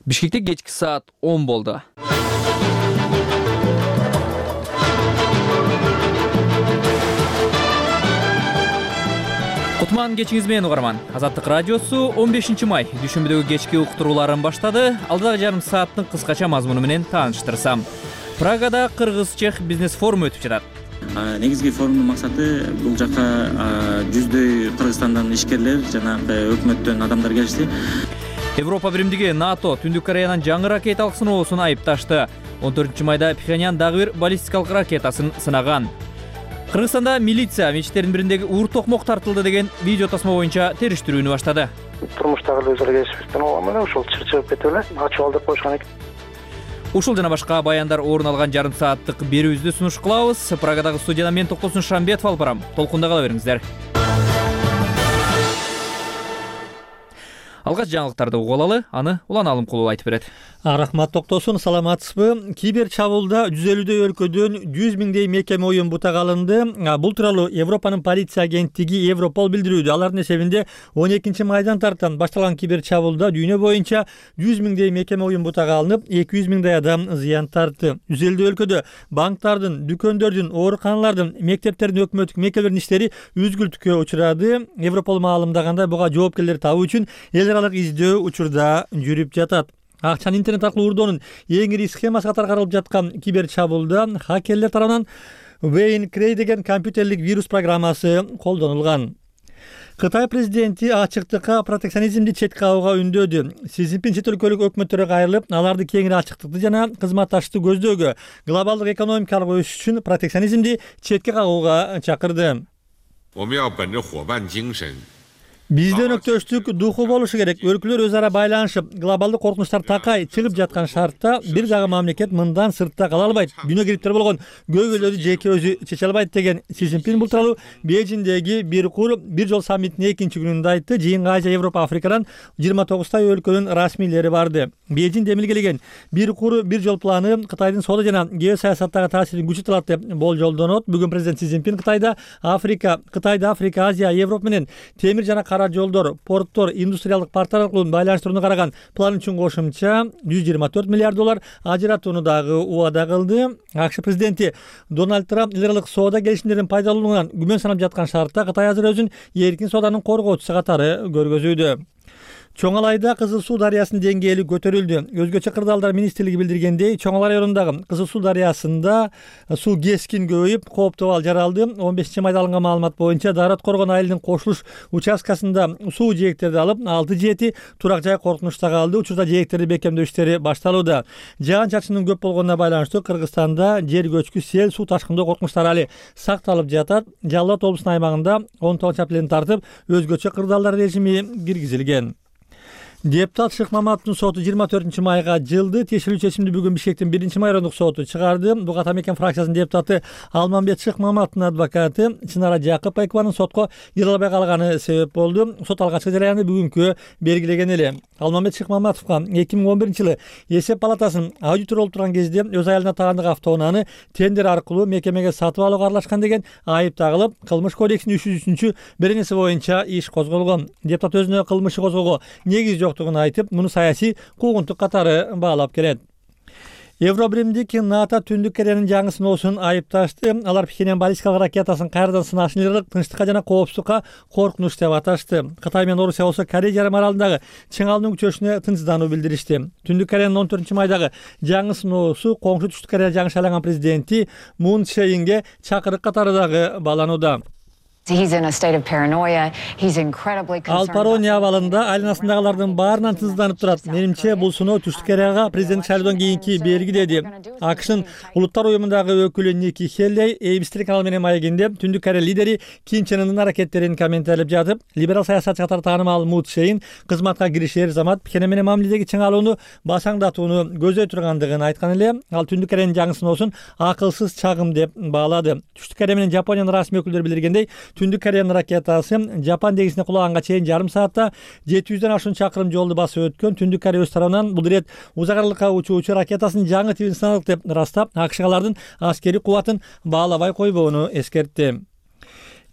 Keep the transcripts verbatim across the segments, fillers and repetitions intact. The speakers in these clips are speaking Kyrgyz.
Бишкекте кечки саат он болду. Кутман кечиңиз менен угарман. Азаттык радиосу он бешинчи май дүйшөмбүдөгү кечки уктурууларын баштады. Алдыдагы жарым сааттын кыскача мазмуну менен тааныштырсам. Прагада кыргыз-чех бизнес форуму өтүп жатат. Негизги форумдун максаты бул жака жүздөй Кыргызстандан ишкерлер жана өкмөттөн адамдар келишти. Европа биримдиги НАТО Түндүк Кореянын жаңы ракеталык сыноосун айыпташты. он төртүнчү майда Пхеньян дагы бир баллистикалык ракетасын сынаган. Кыргызстанда милиция мечиттердин бириндеги уур токмок тартылды деген видео тасма боюнча териштирүүнү баштады. Турмуштагы өзара келишпестен болгон ошол чыгып кетип эле ачып ал деп коюшкан экен. Ушул жана башка баяндар орун алган жарым сааттык берүүбүздү сунуш кылабыз. Прагадагы студияда мен Токтосун Шамбетов алып барам. Толкунда кала бериңиздер. Алгач жаңылыктарды угуп алалы, аны Улан Алымкулов айтып берет. Рахмат Токтосун, саламатсызбы? Кибер чабуулда жүз элүүдөй өлкөдөн жүз миңдей мекеме оюн бутак алынды. Бул тууралуу Европанын полиция агенттиги Европол билдирүүдө. Алардын эсебинде он экинчи майдан тартан башталган кибер чабуулда дүйнө боюнча жүз миңдей мекеме оюн бутак алынып, эки жүз миңдей адам зыян тартты. жүз элүүдөй өлкөдө банктардын, дүкөндөрдүн, ооруканалардын, мектептердин, өкмөттүк мекемелердин иштери үзгүлтүккө учурады. Европол маалымдагандай буга жоопкерлерди табуу үчүн эл аралык издөө учурда жүрүп жатат. Акчаны интернет аркылуу урдоонун эң ири схемасы катары каралып жаткан кибер чабуулда хакерлер тарабынан WayneCray деген компьютерлик вирус программасы колдонулган. Кытай президенти ачыктыкка, протекционизмди четке кагууга үндөдү. Си Цзиньпин чет өлкөлүк өкмөттөргө кайрылып, аларды кеңири ачыктыкты жана кызматташты көздөөгө, глобалдык экономикалык өсүш үчүн протекционизмди четке кагууга чакырды. Бизде өнөктөштүк духу болушу керек. Өлкөлөр өз ара байланышып, глобалдык коркунучтар такай чыгып жаткан шартта бир дагы мамлекет мындан сыртта кала албайт. Дүйнө кириптер болгон көйгөйлөрдү жеке өзү чече албайт деген Си Цзиньпин бул тууралуу Бейжиңдеги бир кур бир жол саммитинин экинчи күнүндө айтты. Жыйынга Азия, Европа, Африкадан жыйырма тогузтай өлкөнүн расмийлери барды. Бейжиң демилгелеген бир кур бир жол планы Кытайдын соода жана геосаясаттагы таасирин күчөтөт деп болжолдонот. Бүгүн президент Си Цзиньпин Кытайда Африка, Кытайда Африка, Азия, Европа менен темир жана кара жолдор, порттор, индустриалдык парктар аркылуу байланыштырууну караган план үчүн кошумча жүз жыйырма төрт миллиард доллар ажыратууну дагы убада кылды. АКШ президенти Дональд Трамп эл аралык соода келишимдерин пайдалануудан күмөн санап жаткан шартта Кытай азыр өзүн эркин сооданын коргоочусу катары көргөзүүдө. Чоңалайда Кызыл Суу дарыясынын деңгээли көтөрүлдү. Өзгөчө кырдаалдар министрлиги билдиргендей, Чоңалай районундагы Кызыл Суу дарыясында суу кескин көбөйүп, кооптуу абал жаралды. он бешинчи майда алынган маалымат боюнча Дарат Коргон айылынын кошулуш участкасында суу жээктерди алып, алты жети турак жай коркунучта калды. Учурда жээктерди бекемдөө иштери башталууда. Жаан чачынын көп болгонуна байланыштуу Кыргызстанда жер көчкү, сел, суу ташкындоо коркунучтары али сакталып жатат. Жалал Абад облусунун аймагында он тогузунчу апрелден тартып өзгөчө кырдаалдар режими киргизилген. Депутат Шыкмаматовдун соту жыйырма төртүнчү майга жылды. Тиешелүү чечимди бүгүн Бишкектин биринчи майрондук соту чыгарды. Буга Атамекен фракциясынын депутаты Алмамбет Шыкмаматовдун адвокаты Чынара Жакыпованын сотко кире албай калганы себеп болду. Сот алгачкы жараянды бүгүнкү белгилеген эле. Алмамбет Шыкмаматовго эки миң он биринчи жылы эсеп палатасынын аудитор болуп турган кезде өз айылына тагандык автоунааны тендер аркылуу мекемеге сатып алууга аралашкан деген айып тагылып, кылмыш кодексинин үч жүз үчүнчү беренеси боюнча иш козголгон. Депутат өзүнө кылмыш козгоого негиз жок айтып, муну саясий куугунтук катары баалап келет. Евробиримдик НАТО Түндүк Кореянын жаңы сыноосун айыпташты. Алар Пхеньян баллистикалык ракетасын кайрадан сынашын эле тынчтыкка жана коопсуздукка коркунуч деп аташты. Кытай менен Орусия болсо Корея жарым аралындагы чыңалуунун күчөшүнө тынчсыздануу билдиришти. Түндүк Кореянын он төртүнчү майдагы жаңы сыноосу коңшу Түштүк Корея жаңы шайланган президенти Мун Чжэ Инге чакырык катары дагы бааланууда. Ал парония абалында айланасындагылардын баарынан тынчсызданып турат. Менимче бул сыноо Түштүк Кореяга президент шайлоодон кийинки белги деди. АКШнын улуттар уюмундагы өкүлү Ники Хеллей Эй Би Си телеканалы менен маегинде Түндүк Корея лидери Ким Чен Ындын аракеттерин комментерлеп жатып, либерал саясатчы катары таанымал Мун Чжэ Ин кызматка киришер замат Пхеньян менен мамиледеги чыңалууну басаңдатууну көздөй тургандыгын айткан эле. Ал Түндүк Кореянын жаңы сыноосун акылсыз чагым деп баалады. Түштүк Корея менен Жапониянын расмий өкүлдөрү билдиргендей, Түндүк Кореянын ракетасы Жапан деңизине кулаганга чейин жарым саатта жети жүздөн ашуун чакырым жолду басып өткөн. Түндүк Корея өз тарабынан бул ирет узак аралыкка учуучу ракетасынын жаңы тибин сынадык деп ырастап, АКШ алардын аскери кубатын баалабай койбоону эскертти.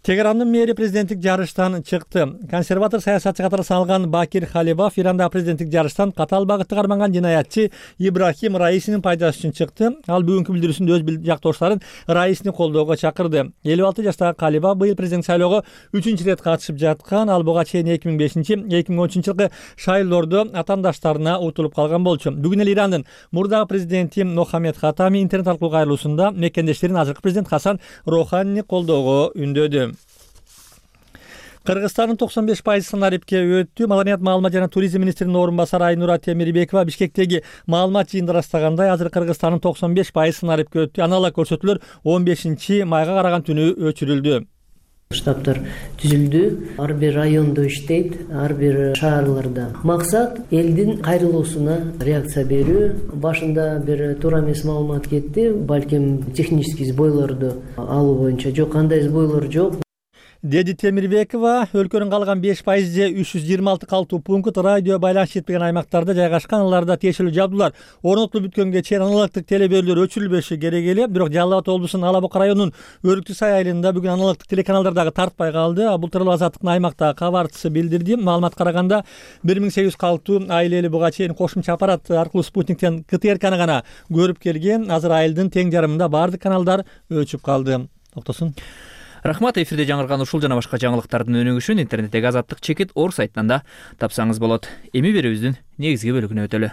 Тегерандын мэри президенттик жарыштан чыкты. Консерватор саясатчы катары саналган Бакир Халибаф Ирандагы президенттик жарыштан катаал багытты карманган жинаятчы Ибрахим Раисинин пайдасы үчүн чыкты. Ал бүгүнкү билдирүүсүндө өз жактоштарын Раисини колдоого чакырды. элүү алты жаштагы Халибаф быйыл президент шайлоого үчүнчү ирет катышып жаткан. Ал буга чейин эки миң бешинчи эки миң он үчүнчү жылкы шайлоодо атаандаштарына утулуп калган болчу. Бүгүн эле Ирандын мурдагы президенти Мохаммед Хатами интернет аркылуу кайрылуусунда мекендештерин азыркы президент Хасан Роханини колдоого үндөдү. Кыргызстандын токсон беш пайызы санарипке өттү. Маданият, маалымат жана туризм министринин орун басары Айнура Темирбекова Бишкектеги маалымат жыйынында ырастагандай, азыр Кыргызстандын токсон беш пайызы санарипке өттү. Аналог көрсөтүүлөр он бешинчи майга караган түнү өчүрүлдү. Штабтар түзүлдү, ар бир райондо иштейт, ар бир шаарларда. Максат элдин кайрылуусуна реакция берүү. Башында бир туура эмес маалымат кетти, балким технический сбойлорду алуу боюнча жок, кандай сбойлор жок, деди Темирбекова. Өлкөнүн калган беш пайыз же үч жүз жыйырма алты калтуу пункт радио байланыш жетпеген аймактарда жайгашкан. Аларда тиешелүү жабдуулар орнотулуп бүткөнгө чейин аналогдук телебөрүүлөр өчүрүлбөшү керек эле. Бирок Жалал Абад облусунун Ала Бука районунун Өрүктү сай айылында бүгүн аналогдук телеканалдар дагы тартпай калды. Бул тууралуу Азаттыктын аймактагы кабарчысы билдирди. Маалыматка караганда бир миң сегиз жүз калтуу айыл эли буга чейин кошумча аппарат аркылуу спутниктен КТРКны гана көрүп келген. Азыр айылдын тең жарымында баардык каналдар өчүп калды. Токтосун. Рахмат. Эфирде жаңырган ушул жана башка жаңылыктардын өнүгүшүн интернеттеги Азаттык чекит ор сайтынан да тапсаңыз болот. Эми берүүбүздүн негизги бөлүгүнө өтөлү.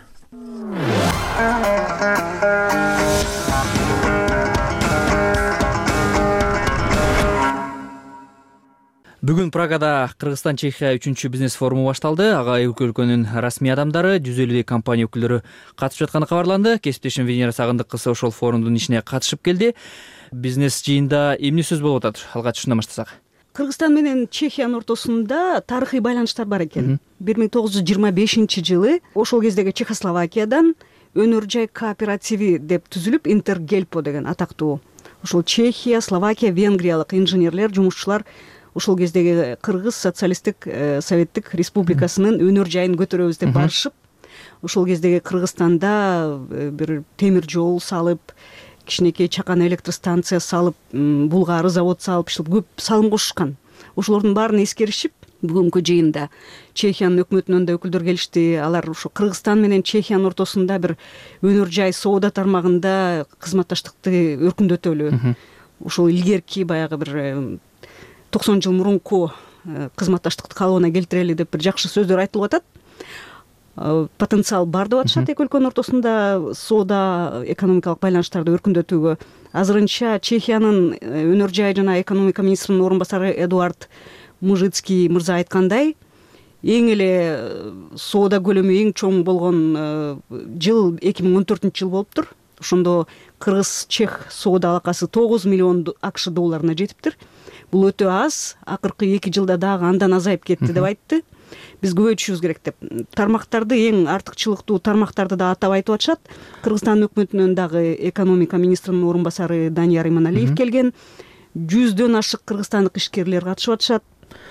Бүгүн Прагада Кыргызстан Чехия үчүнчү бизнес форуму башталды. Ага эки өлкөнүн расмий адамдары, жүз элүүдөй компания өкүлдөрү катышып жатканы кабарланды. Кесиптешим Венера Сагындык кызы ошол форумдун ишине катышып келди. Бизнес жыйында эмне сөз болуп атат? Алгач ушундан баштасак. Кыргызстан менен Чехиянын ортосунда тарыхый байланыштар бар экен. бир миң тогуз жүз жыйырма бешинчи жылы ошол кездеги Чехословакиядан өнөр жай кооперативи деп түзүлүп, Интергельпо деген атактуу. Ошол Чехия, Словакия, Венгриялык инженерлер, жумушчулар ошол кездеги Кыргыз социалисттик советтик республикасынын өнөр жайын көтөрөбүз деп барышып, ошол кездеги Кыргызстанда бир темир жол салып, кичинекей чакан электростанция салып, булгары завод салып, көп салым кошушкан. Ошолордун баарын эскеришип, бүгүнкү жыйында Чехиянын өкмөтүнөн да өкүлдөр келишти. Алар ошо Кыргызстан менен Чехиянын ортосунда бир өнөр жай соода тармагында кызматташтыкты өркүндөтөлү. Ошол илгерки баягы бир токсон жыл мурунку кызматташтыкты калыбына келтирели деп бир жакшы сөздөр айтылып атат. Потенциал бар деп атышат эки өлкөнүн ортосунда соода экономикалык байланыштарды өркүндөтүүгө. Азырынча Чехиянын өнөр жай жана экономика министринин орун басары Эдуард Мужицкий мырза айткандай, эң эле соода көлөмү эң чоң болгон жыл эки миң он төртүнчү жыл болуптур. Ошондо Кыргыз-Чех соода алакасы тогуз миллион акш долларына жетиптир. Бул өтө аз, акыркы эки жылда дагы андан азайып кетти деп айтты. Биз көбөйтүшүбүз керек деп. Тармактарды, эң артыкчылыктуу тармактарды да атап айтып атышат. Кыргызстан өкмөтүнөн дагы экономика министринин орун басары Данияр Иманалиев келген. жүздөн ашык кыргызстандык ишкерлер катышып атышат.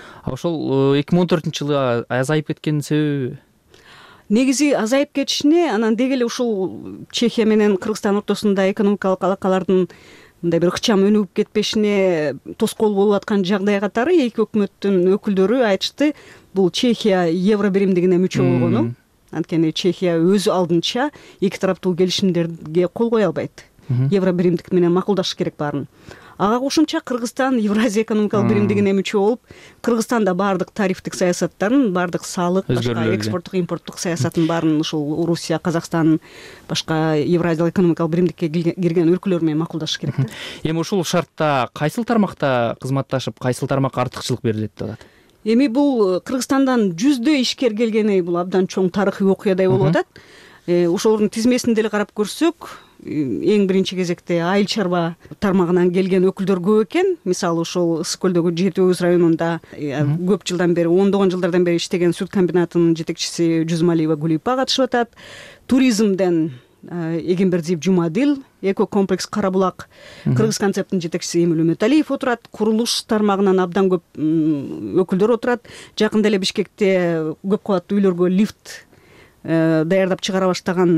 Ошол эки миң он төртүнчү жылы азайып кеткенин себеби? Негизи азайып кетишине, анан деги эле ушул Чехия менен Кыргызстан ортосунда экономикалык алакалардын мындай бир ыкчам өнүгүп кетпешине тоскоол болуп аткан жагдай катары эки өкмөттүн өкүлдөрү айтышты. Бул Чехия евро биримдигине мүчө болгону. Анткени Чехия өзү алдынча эки тараптуу келишимдерге кол кое албайт. Евро биримдик менен макулдашыш керек баарын. Ага кошумча Кыргызстан Евразия экономикалык биримдигине мүчө болуп, Кыргызстанда баардык тарифтик саясаттарын, баардык салык, башка экспорттук, импорттук саясатын баарын ушул Орусия, Казакстан, башка Евразиялык экономикалык биримдикке кирген өлкөлөр менен макулдашыш керек. Эми ушул шартта кайсыл тармакта кызматташып, кайсыл тармакка артыкчылык берилет деп атат? Эми бул Кыргызстандан жүздөй ишкер келгени бул абдан чоң тарыхый окуядай болуп атат. Ошолордун тизмесин деле карап көрсөк, эң биринчи кезекте айыл чарба тармагынан келген өкүлдөр көп экен. Мисалы ошол Ысык көлдөгү Жети Өгүз районунда көп жылдан бери, ондогон жылдардан бери иштеген сүт комбинатынын жетекчиси Жүзмалиева Гулипа катышып атат. Туризмден Эгембердиев Жумадил, эко комплекс Карабулак, Кыргыз концепттин жетекчиси Эмил Үмөталиев отурат. Курулуш тармагынан абдан көп өкүлдөр отурат. Жакында эле Бишкекте көп кабаттуу үйлөргө лифт даярдап чыгара баштаган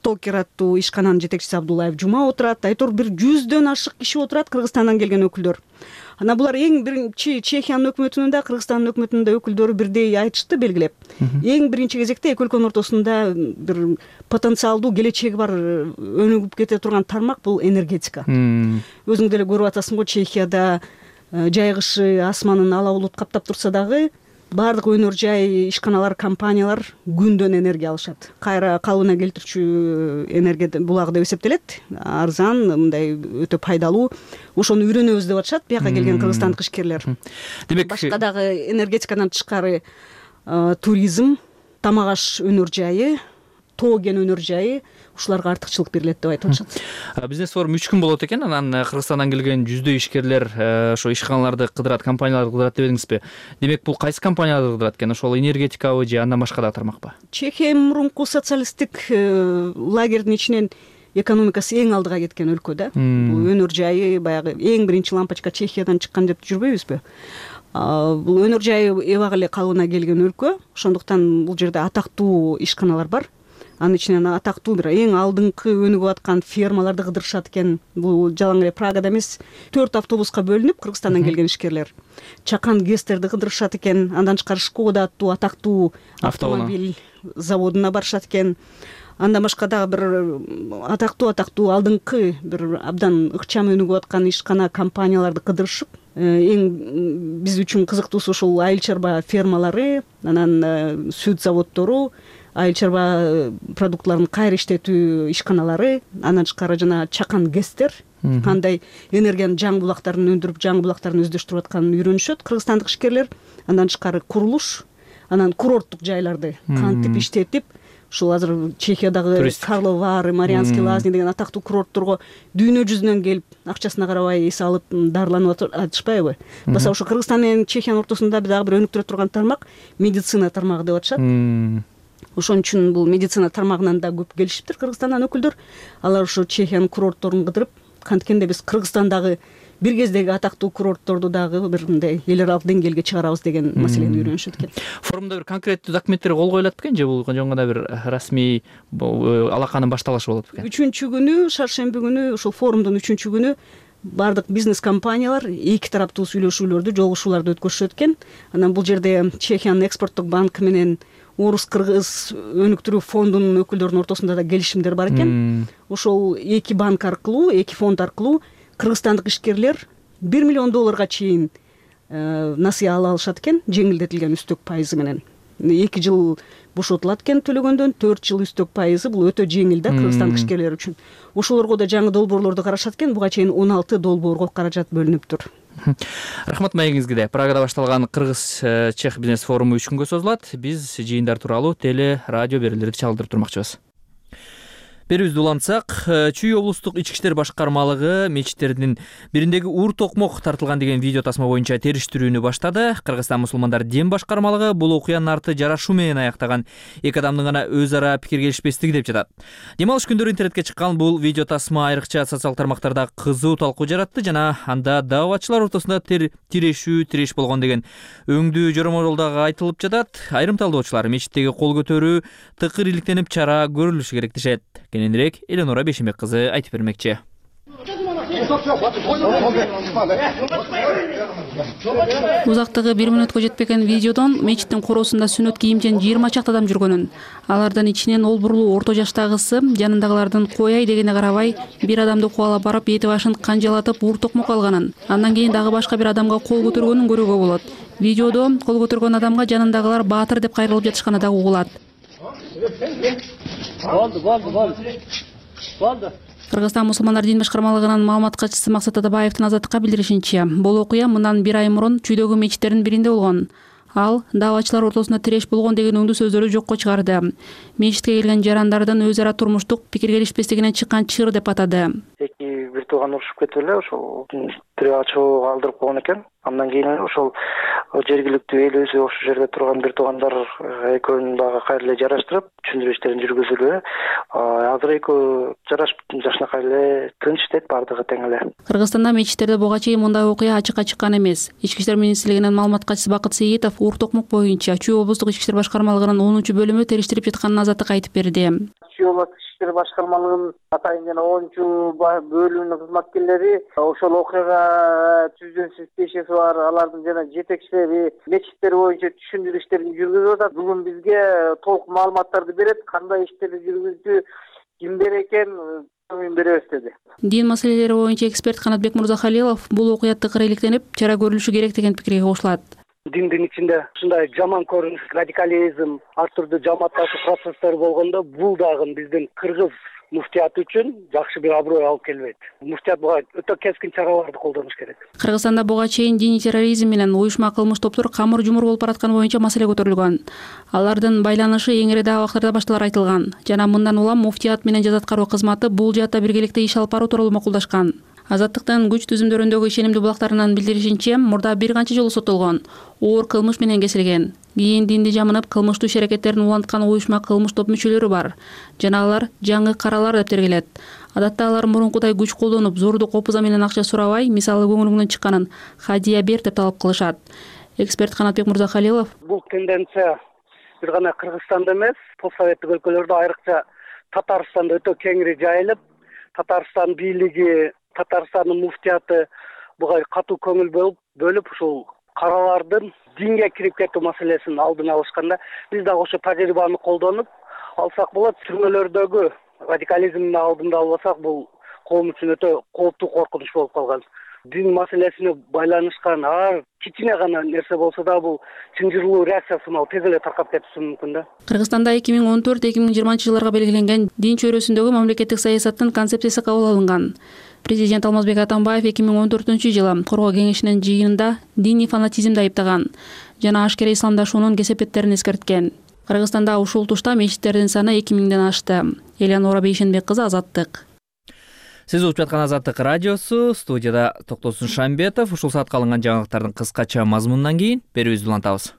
стокер аттуу ишкананын жетекчиси Абдуллаев Жума отурат. Айтор бир жүздөн ашык киши отурат, Кыргызстандан келген өкүлдөр. Анан булар эң биринчи Чехиянын өкмөтүнүн да, Кыргызстандын өкмөтүнүн да өкүлдөрү бирдей айтышты, белгилеп. Эң биринчи кезекте эки өлкөнүн ортосунда бир потенциалдуу келечеги бар өнүгүп кете турган тармак бул энергетика. Өзүң деле көрүп атасың го, Чехияда жайгышы асманын ала булут каптап турса дагы баардык өнөр жай ишканалар, компаниялар күндөн энергия алышат. Кайра калыбына келтирүүчү энергия булагы деп эсептелет. Арзан, мындай өтө пайдалуу. Ошону үйрөнөбүз деп атышат бияка келген кыргызстандык ишкерлер. Демек, башка дагы энергетикадан тышкары туризм, тамак аш өнөр жайы, тоо кен өнөр жайы, ушуларга артыкчылык берилет деп айтып атышат. Бизнес форум үч күн болот экен. Анан Кыргызстандан келген жүздөй ишкерлер ошо ишканаларды кыдырат, компанияларды кыдырат деп едиңизби? Демек, бул кайсы компанияларды кыдырат экен? Ошол энергетикабы же андан башка дагы тармакпы? Чехия мурунку социалисттик лагердин ичинен экономикасы эң алдыга кеткен өлкө да. Бул өнөр жайы баягы эң биринчи лампочка Чехиядан чыккан деп жүрбөйбүзбү? Бул өнөр жайы эбак эле калыбына келген өлкө. Ошондуктан бул жерде атактуу ишканалар бар. Анын ичинен атактуу бир эң алдыңкы өнүгүп аткан фермаларды кыдырышат экен. Бул жалаң эле Прагада эмес, төрт автобуска бөлүнүп Кыргызстандан келген ишкерлер Чакан Гестерди кыдырышат экен. Андан тышкары Шкода аттуу атактуу автомобиль заводуна барышат экен. Андан башка дагы бир атактуу атактуу алдыңкы бир абдан ыкчам өнүгүп аткан ишкана компанияларды кыдырышып, эң биз үчүн кызыктуусу ушул айыл чарба фермалары, анан сүт заводдору, айыл чарба продуктларын кайра иштетүү ишканалары, андан тышкары жана Чакан Гестер кандай энергиянын жаңы булактарын өндүрүп, жаңы булактарын өздөштүрүп атканын үйрөнүшөт кыргызстандык ишкерлер. Андан тышкары курулуш, анан курорттук жайларды кантип иштетип, ушул азыр Чехиядагы Карловы Вары, Марианский Лазни деген атактуу курортторго дүйнө жүзүнөн келип, акчасына карабай эс алып дарыланып атышпайбы? Баса ошо Кыргызстан менен Чехиянын ортосунда дагы бир өнүктүрө турган тармак медицина тармагы деп атышат. Ошон үчүн бул медицина тармагынан да көп келишиптир Кыргызстандан өкүлдөр. Алар ошо Чехиянын курортторун кыдырып, канткенде биз Кыргызстандагы бир кездеги атактуу курортторду дагы бир мындай эл аралык деңгээлге чыгарабыз деген маселени үйрөнүшөт экен. Форумда бир конкреттүү документтер кол коюлат бекен же бул жөн гана бир расмий алаканын башталышы болот бекен? Үчүнчү күнү, шаршемби күнү, ушул форумдун үчүнчү күнү баардык бизнес компаниялар эки тараптуу сүйлөшүүлөрдү, жолугушууларды өткөрүшөт экен. Анан бул жерде Чехиянын экспорттук банкы менен Орус-Кыргыз өнүктүрүү фондунун өкүлдөрүнүн ортосунда да келишимдер бар экен. Ошол эки банк аркылуу, эки фонд аркылуу кыргызстандык ишкерлер бир миллион долларга чейин насыя ала алышат экен, жеңилдетилген үстөк пайызы менен. эки жыл бошотулат экен төлөгөндөн, төрт жыл үстөк пайызы, бул өтө жеңил да кыргызстандык ишкерлер үчүн. Ошолорго да жаңы долбоорлорду карашат экен, буга чейин он алты долбоорго каражат бөлүнүптүр. Рахмат маегиңизге. Прагада башталган Кыргыз-Чех бизнес форуму үч күнгө созулат. Биз жыйындар тууралуу теле, радио берүүлөрдү чалдырып турмакчыбыз. Берүүбүздү улантсак, Чүй облустук ички иштер башкармалыгы мечиттердин бириндеги ур токмок тартылган деген видео тасма боюнча териштирүүнү баштады. Кыргызстан мусулмандар дин башкармалыгы бул окуянын арты жарашуу менен аяктаган, эки адамдын гана өз ара пикир келишпестиги деп жатат. Дем алыш күндөрү интернетке чыккан бул видео тасма айрыкча социалдык тармактарда кызуу талкуу жаратты жана анда дааватчылар ортосунда тирешүү тиреш болгон деген өңдүү жоромол дагы айтылып жатат. Айрым талдоочулар мечиттеги кол көтөрүү тыкыр иликтенип чара көрүлүшү керек дешет. Кененирээк Эленора Бешимбек кызы айтып бермекчи. Узактыгы бир мүнөткө жетпеген видеодон мечиттин короосунда сүннөт кийимчен жыйырма чакты адам жүргөнүн, алардан ичинен олбурлуу орто жаштагысы жанындагылардын кояй дегенине карабай бир адамды кубалап барып эти башын канжалатып ур токмок алганын, андан кийин дагы башка бир адамга кол көтөргөнүн көрүүгө болот. Видеодо кол көтөргөн адамга жанындагылар баатыр деп кайрылып жатышканы дагы угулат. Болду, болду, болду. Болду. Кыргызстан мусулмандар дин башкармалыгынын маалымат катчысы Максат Атабаевдин Азаттыкка билдиришинче, бул окуя мындан бир ай мурун Чүйдөгү мечиттердин биринде болгон. Ал дааватчылар ортосунда тиреш болгон деген өңдүү сөздөрү жокко чыгарды. Мечитке келген жарандардын өз ара турмуштук пикир келишпестигинен чыккан чыр деп атады. Эки бир тууган урушуп кетип эле ошол тирек ачуу калтырып койгон экен. Андан кийин ошол жергиликтүү эл өзү ошол жерде турган бир туугандар экөөнүн дагы кайра эле жараштырып, түшүндүрүү иштерин жүргүзүлүп, азыр экөө жарашып жакшынакай эле тынч иштейт, баардыгы тең эле. Кыргызстанда мечиттерде буга чейин мындай окуя ачыкка чыккан эмес. Ички иштер министрлигинин маалымат катчысы Бакыт Сейитов ур токмок боюнча Чүй облустук ички иштер башкармалыгынын онунчу бөлүмү териштирип жатканын Азаттыкка айтып берди. Чүй облустук иштери башкармалыгынын атайын жана онунчу бөлүмүнүн кызматкерлери ошол окуяга түздөн тиешеси бар алардын жана жетекчилери мечиттер боюнча түшүндүрүү иштерин жүргүзүп атат. Бүгүн бизге толук маалыматтарды берет, кандай иштерди жүргүздү, кимдер экен беребиз деди. Дин маселелери боюнча эксперт Канатбек Мурзахалилов бул окуя тыкыр иликтенип, чара көрүлүшү керек деген пикирге кошулат. Диндин ичинде ушундай жаман көрүнүш, радикализм, ар түрдүү жамаатташуу процесстери болгондо бул дагы биздин кыргыз муфтият үчүн жакшы бир аброй алып келбейт. Муфтият буга өтө кескин чараларды колдонуш керек. Кыргызстанда буга чейин диний терроризм менен уюшма кылмыш топтор камыр жумур болуп баратканы боюнча маселе көтөрүлгөн. Алардын байланышы эң ири абактарда башталары айтылган. Жана мындан улам муфтият менен жаза аткаруу кызматы бул жаатта биргеликте иш алып баруу тууралуу макулдашкан. Азаттыктын күч түзүмдөрүндөгү ишенимдүү булактарынын билдиришинче, мурда бир канча жолу соттолгон, оор кылмыш менен кесилген. Кийин динди жамынып кылмыштуу иш аракеттерин уланткан уюшма кылмыш топ мүчөлөрү бар. Жана алар жаңы каралар деп тергелет. Адатта алар мурункудай күч колдонуп, зордук копуза менен акча сурабай, мисалы көңүлүңдөн чыкканын хадия бер деп талап кылышат. Эксперт Канатбек Мурзахалилов: Бул тенденция бир гана Кыргызстанда эмес, постсоветтик өлкөлөрдө, айрыкча Татарстанда өтө кеңири жайылып, Татарстан бийлиги, Татарстандын муфтияты буга катуу көңүл бөлүп, ушул каралардын динге кирип кетүү маселесин алдын алышканда, биз дагы ошо тажрыйбаны колдонуп алсак болот. Түрмөлөрдөгү радикализмдин алдын албасак, бул коом үчүн өтө кооптуу коркунуч болуп калган. Дин маселесине байланышкан ар кичине гана нерсе болсо да бул чынжырлуу реакция сымал тез эле таркап кетиши мүмкүн да. Кыргызстанда эки миң он төрт эки миң жыйырманчы жылдарга белгиленген дин чөйрөсүндөгү мамлекеттик саясаттын концепциясы кабыл алынган. Президент Алмазбек Атамбаев эки миң он төртүнчү жылы Коргоо кеңешинин жыйынында диний фанатизмди айыптаган жана ашкере исламдашуунун кесепеттерин эскерткен. Кыргызстанда ушул тушта мечиттердин саны эки миңден ашты. Элеонора Бейшенбек кызы, Азаттык. Сиз угуп жаткан Азаттык радиосу, студияда Токтосун Шамбетов. Ушул саатка алынган жаңылыктардын кыскача мазмунунан кийин берүүбүздү улантабыз.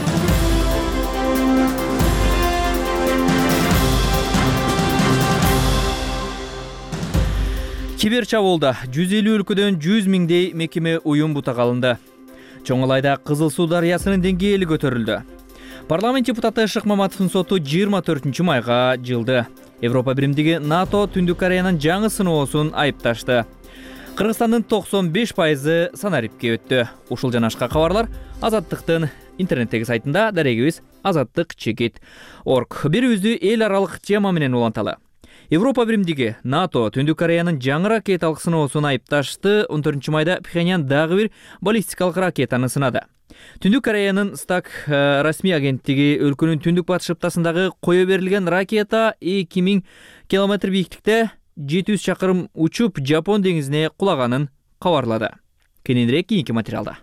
Кибер чабуулда жүз элүү өлкөдөн жүз миңдей мекеме уюм бутага алынды. Чоң Алайда Кызыл Суу дарыясынын деңгээли көтөрүлдү. Парламент депутаты Шык Маматовдун соту жыйырма төртүнчү майга жылды. Европа биримдиги НАТО Түндүк Кореянын жаңы сыноосун айыпташты. Кыргызстандын токсон беш пайызы санарипке өттү. Ушул жанашка кабарлар Азаттыктын интернеттеги сайтында, дарегибиз азаттык чекит точка орг. Бирүүбүздү эл аралык тема менен уланталы. Европа биримдиги НАТО Түндүк Кореянын жаңы ракеталык сыноосун айыпташты. он төртүнчү майда Пхеньян дагы бир баллистикалык ракетаны сынады. Түндүк Кореянын Стак расмий агенттиги өлкөнүн түндүк батыш шыптасындагы кое берилген ракета эки миң километр бийиктикте жети жүз чакырым учуп Жапон деңизине кулаганын кабарлады. Кененирээк кийинки материалда.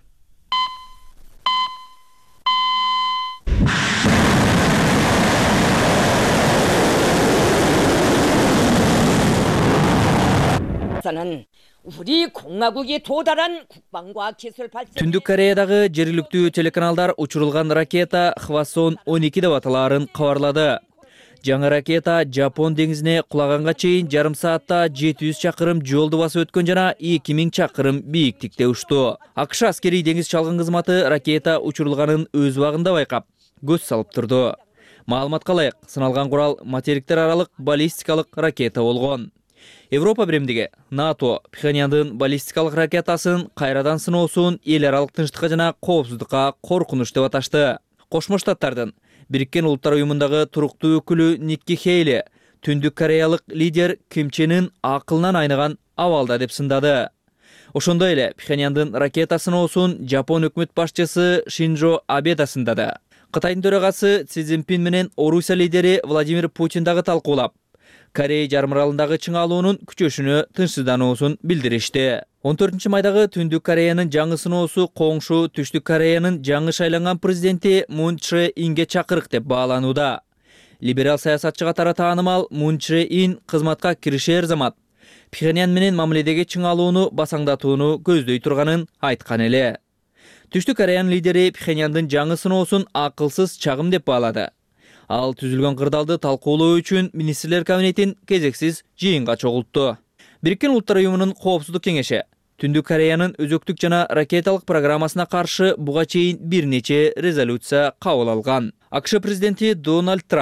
Түндүк Кореядагы жергиликтүү телеканалдар учурулган ракета Хвасон он эки деп аталаарын кабарлады. Жаңы ракета Жапон деңизине кулаганга чейин жарым саатта жети жүз чакырым жолду басып өткөн жана эки миң чакырым бийиктикте учту. АКШ аскерий деңиз чалгын кызматы ракета учурулганын өз убагында байкап, көз салып турду. Маалыматка ылайык, сыналган курал материктер аралык баллистикалык ракета болгон. Европа биримдиги НАТО Пхеньяндын баллистикалык ракетасын кайрадан сыноосун эл аралык тынчтыкка жана коопсуздукка коркунуч деп аташты. Кошмо Штаттардын Бириккен Улуттар уюмундагы туруктуу өкүлү Никки Хейли Түндүк Кореялык лидер Ким Чен Ын акылынан айныган абалда деп сындады. Ошондой эле Пхеньяндын ракета сыноосун Жапон өкмөт башчысы Шинжо Абе да сындады. Кытайдын төрагасы Си Цзиньпин менен Орусия лидери Владимир Путин дагы талкуулап, Корея жарым аралындагы чыңалуунун күчөшүнө тынчсыздануусун билдиришти. он төртүнчү майдагы Түндүк Кореянын жаңы сыноосу коңшу Түштүк Кореянын жаңы шайланган президенти Мун Чжэ Инге чакырык деп бааланууда. Либерал саясатчы катары таанымал Мун Чжэ Ин кызматка киришер замат Пхеньян менен мамиледеги чыңалууну басаңдатууну көздөй турганын айткан эле. Түштүк Кореянын лидери Пхеньяндын жаңы сыноосун акылсыз чагым деп баалады. Ал түзүлгөн кырдаалды талкуулоо үчүн министрлер кабинетин кезексиз жыйынга чогултту. Бириккен Улуттар уюмунун коопсуздук кеңеши Түндүк Кореянын өзөктүк жана ракеталык программасына каршы буга чейин бир нече резолюция кабыл алган. АКШ президенти Дональд Трамп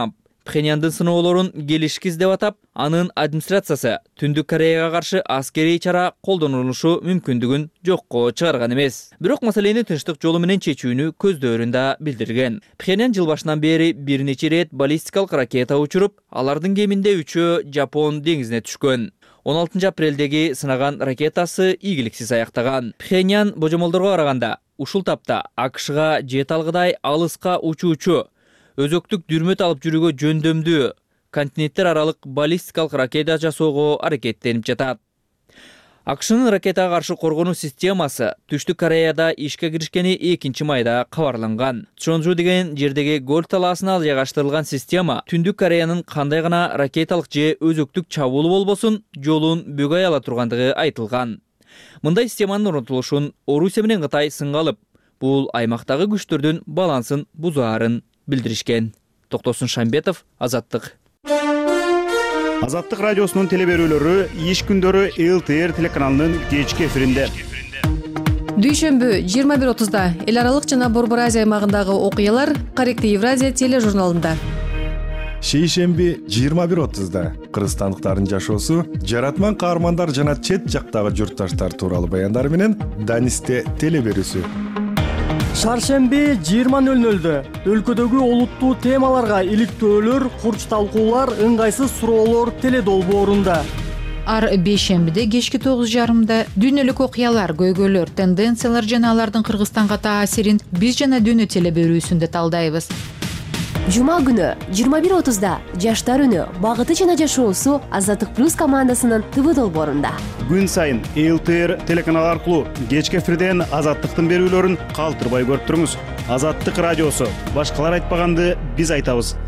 Пхеньяндын сыноолорун келишкиз деп атап, анын администрациясы Түндүк Кореяга каршы аскерий чара колдонулушу мүмкүндүгүн жокко чыгарган эмес. Бирок маселени тынчтык жолу менен чечүүнү көздөөрүн да билдирген. Пхеньян жыл башынан бери бир нече рет баллистикалык ракета учуруп, алардын кеминде үчөө Жапон деңизине түшкөн. он алтынчы апрелдеги сынаган ракетасы ийгиликсиз аяктаган. Пхеньян божомолдорго караганда ушул тапта АКШга жете алгыдай алыска учуучу өзөктүк дүрмөт алып жүрүүгө жөндөмдүү континенттер аралык баллистикалык ракета жасоого аракеттенип жатат. АКШнын ракетага каршы коргонуу системасы Түштүк Кореяда ишке киришкени экинчи майда кабарланган. Чонжу деген жердеги гольф талаасына жайгаштырылган система Түндүк Кореянын кандай гана ракеталык же өзөктүк чабуул болбосун жолун бөгөй ала тургандыгы айтылган. Мындай системанын орнотулушун Орусия менен Кытай сынга алып, бул аймактагы күчтөрдүн балансын бузаарын билдиришкен. Токтосун Шамбетов, Азаттык. Азаттык радиосунун телеберүүлөрү иш күндөрү эл тэ эр телеканалынын кечки эфиринде. Дүйшөмбү жыйырма бир отузда эл аралык жана Борбор Азия аймагындагы окуялар Корректив Евразия тележурналында. Шейшемби жыйырма бир отузда кыргызстандыктардын жашоосу, жаратман каармандар жана чет жактагы журтташтар тууралуу баяндар менен Данисте телеберүүсү. Шаршемби жыйырма нөл нөлдө өлкөдөгү олуттуу темаларга иликтөөлөр, курч талкуулар, ыңгайсыз суроолор теледолбоорунда. Ар бейшембиде кечки тогуз жарымда дүйнөлүк окуялар, көйгөйлөр, тенденциялар жана алардын Кыргызстанга таасирин биз жана дүйнө телеберүүсүндө талдайбыз. Жума күнү жыйырма бир отузда жаштар үнү, багыты жана жашоосу Азаттык плюс командасынын ТВ долбоорунда. Күн сайын эл тэ эр телеканалы аркылуу кечки эфирден Азаттыктын берүүлөрүн калтырбай көрүп туруңуз. Азаттык радиосу. Башкалар айтпаганды биз айтабыз.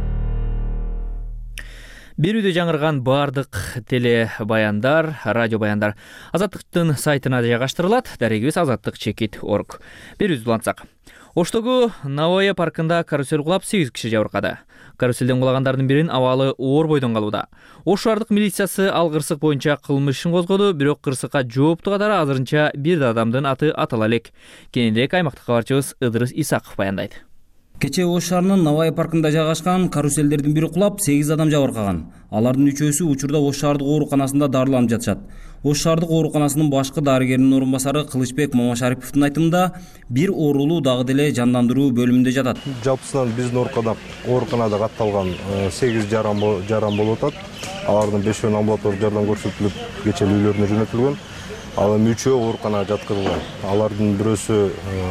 Берүүдө жаңырган бардык теле баяндар, радио баяндар Азаттыктын сайтына жайгаштырылат. Дарегибиз азаттык чекит точка орг. Берүүбүздү улантсак. Оштогу Навая паркында карусел кулап сегиз киши жабыркады. Каруселден кулагандардын биринин абалы оор бойдон калууда. Ош шаардык милициясы ал кырсык боюнча кылмыш ишин козгоду, бирок кырсыкка жооптуу катары азырынча бир да адамдын аты атала элек. Кененирээк аймактык кабарчыбыз Ыдырыс Исаков баяндайт. Кечээ Ош шаарынын Навай паркында жайгашкан каруселдердин бири кулап сегиз адам жабыркаган. Алардын үчөөсү учурда Ош шаардык ооруканасында дарыланып жатышат. Ош шаардык ооруканасынын башкы дарыгеринин орун басары Кылычбек Мамашариповдун айтымында бир оорулуу дагы деле жандандыруу бөлүмүндө жатат. Жалпысынан биздин ооруканада катталган сегиз жаран болуп атат. Алардын бешөөнү амбулатордук жардам көрсөтүлүп, кечээ үйлөрүнө жөнөтүлгөн. Ал эми үчөө ооруканага жаткырылган. Алардын бирөөсү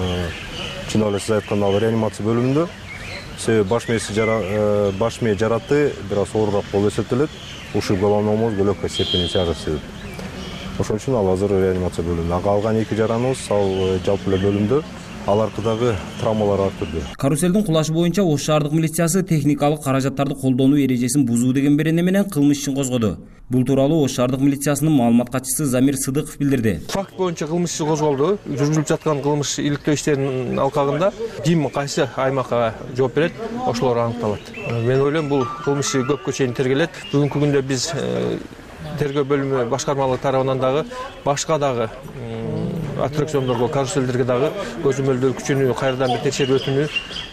чын эле сиз айткандай ал реанимация бөлүмүндө. Себеби баш мээси жара баш мээ жараты бир аз оорураак болуп эсептелет. Ушул головной мозг легкой степени тяжести. Ошон үчүн ал азыр реанимация бөлүмүндө. Калган эки жараныбыз ал жалпы эле бөлүмдө. Алардагы травмалар ар түрдүү. Каруселдин кулашы боюнча Ош шаардык милициясы техникалык каражаттарды колдонуу эрежесин бузуу деген берене менен кылмыш ишин козгоду. Бул тууралуу Ош шаардык милициясынын маалымат катчысы Замир Сыдыков билдирди. Факт боюнча кылмыш иши козголду. Жүргүзүлүп жаткан кылмыш иликтөө иштеринин алкагында ким кайсы аймакка жооп берет, ошолор аныкталат. Мен ойлойм бул кылмыш иши көпкө чейин тергелет. Бүгүнкү күндө биз тергөө бөлүмү башкармалык тарабынан дагы башка дагы аттракциондорго, каруселдерге дагы көзөмөлдөө күчүнү кайрадан бир текшерип өтүүнү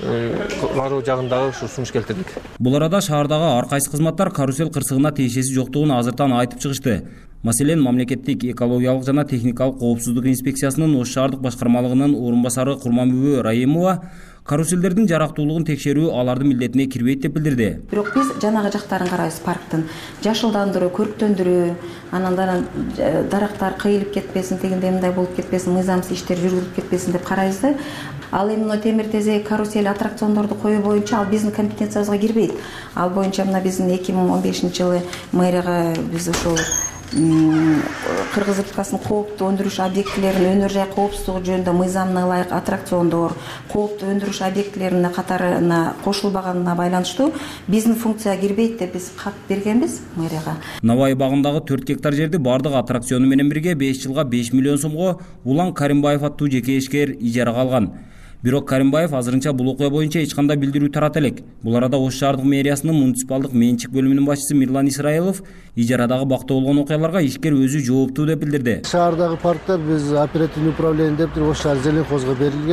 баруу жагындагы ушу сунуш келтирдик. Бул арада шаардагы ар кайсы кызматтар карусел кырсыгына тиешеси жоктугун азыртан айтып чыгышты. Маселен, мамлекеттик экологиялык жана техникалык коопсуздук инспекциясынын Ош шаардык башкармалыгынын орун басары Курманбүбө Раимова каруселдердин жарактуулугун текшерүү алардын милдетине кирбейт деп билдирди. Бирок биз жанагы жактарын карайбыз, парктын жашылдандыруу, көрктөндүрүү, анан дарактар кыйылып кетпесин, дегенде мындай болуп кетпесин, мыйзамсыз иштер жүргүзүлүп кетпесин деп карайбыз да. Ал эми темир тезек, карусель, аттракциондорду коюу боюнча ал биздин компетенциябызга кирбейт. Ал боюнча мына биздин эки миң он бешинчи жылы мэрияга биз ошол Кыргыз Республикасынын кооптуу өндүрүш объектилеринин өнөр жай коопсуздугу жөнүндө мыйзамына ылайык аттракциондор, кооптуу өндүрүш объектилерине катарына кошулбаганына байланыштуу биздин функцияга кирбейт деп биз кат бергенбиз мэрияга. Навай багындагы төрт гектар жерди бардык аттракциону менен бирге беш жылга беш миллион сомго Улан Каримбаев аттуу жеке ишкер ижарага алган. Бирок Каримбаев азырынча бул окуя боюнча эч кандай билдирүү тарата элек. Бул арада Ош шаардык мэриясынын муниципалдык менчик бөлүмүнүн башчысы Мирлан Исраилов ижарадагы бакта болгон окуяларга ишкер өзү жооптуу деп билдирди. Шаардагы парктар биз оперативный управление деп Ош шаар Зеленхозго берилген.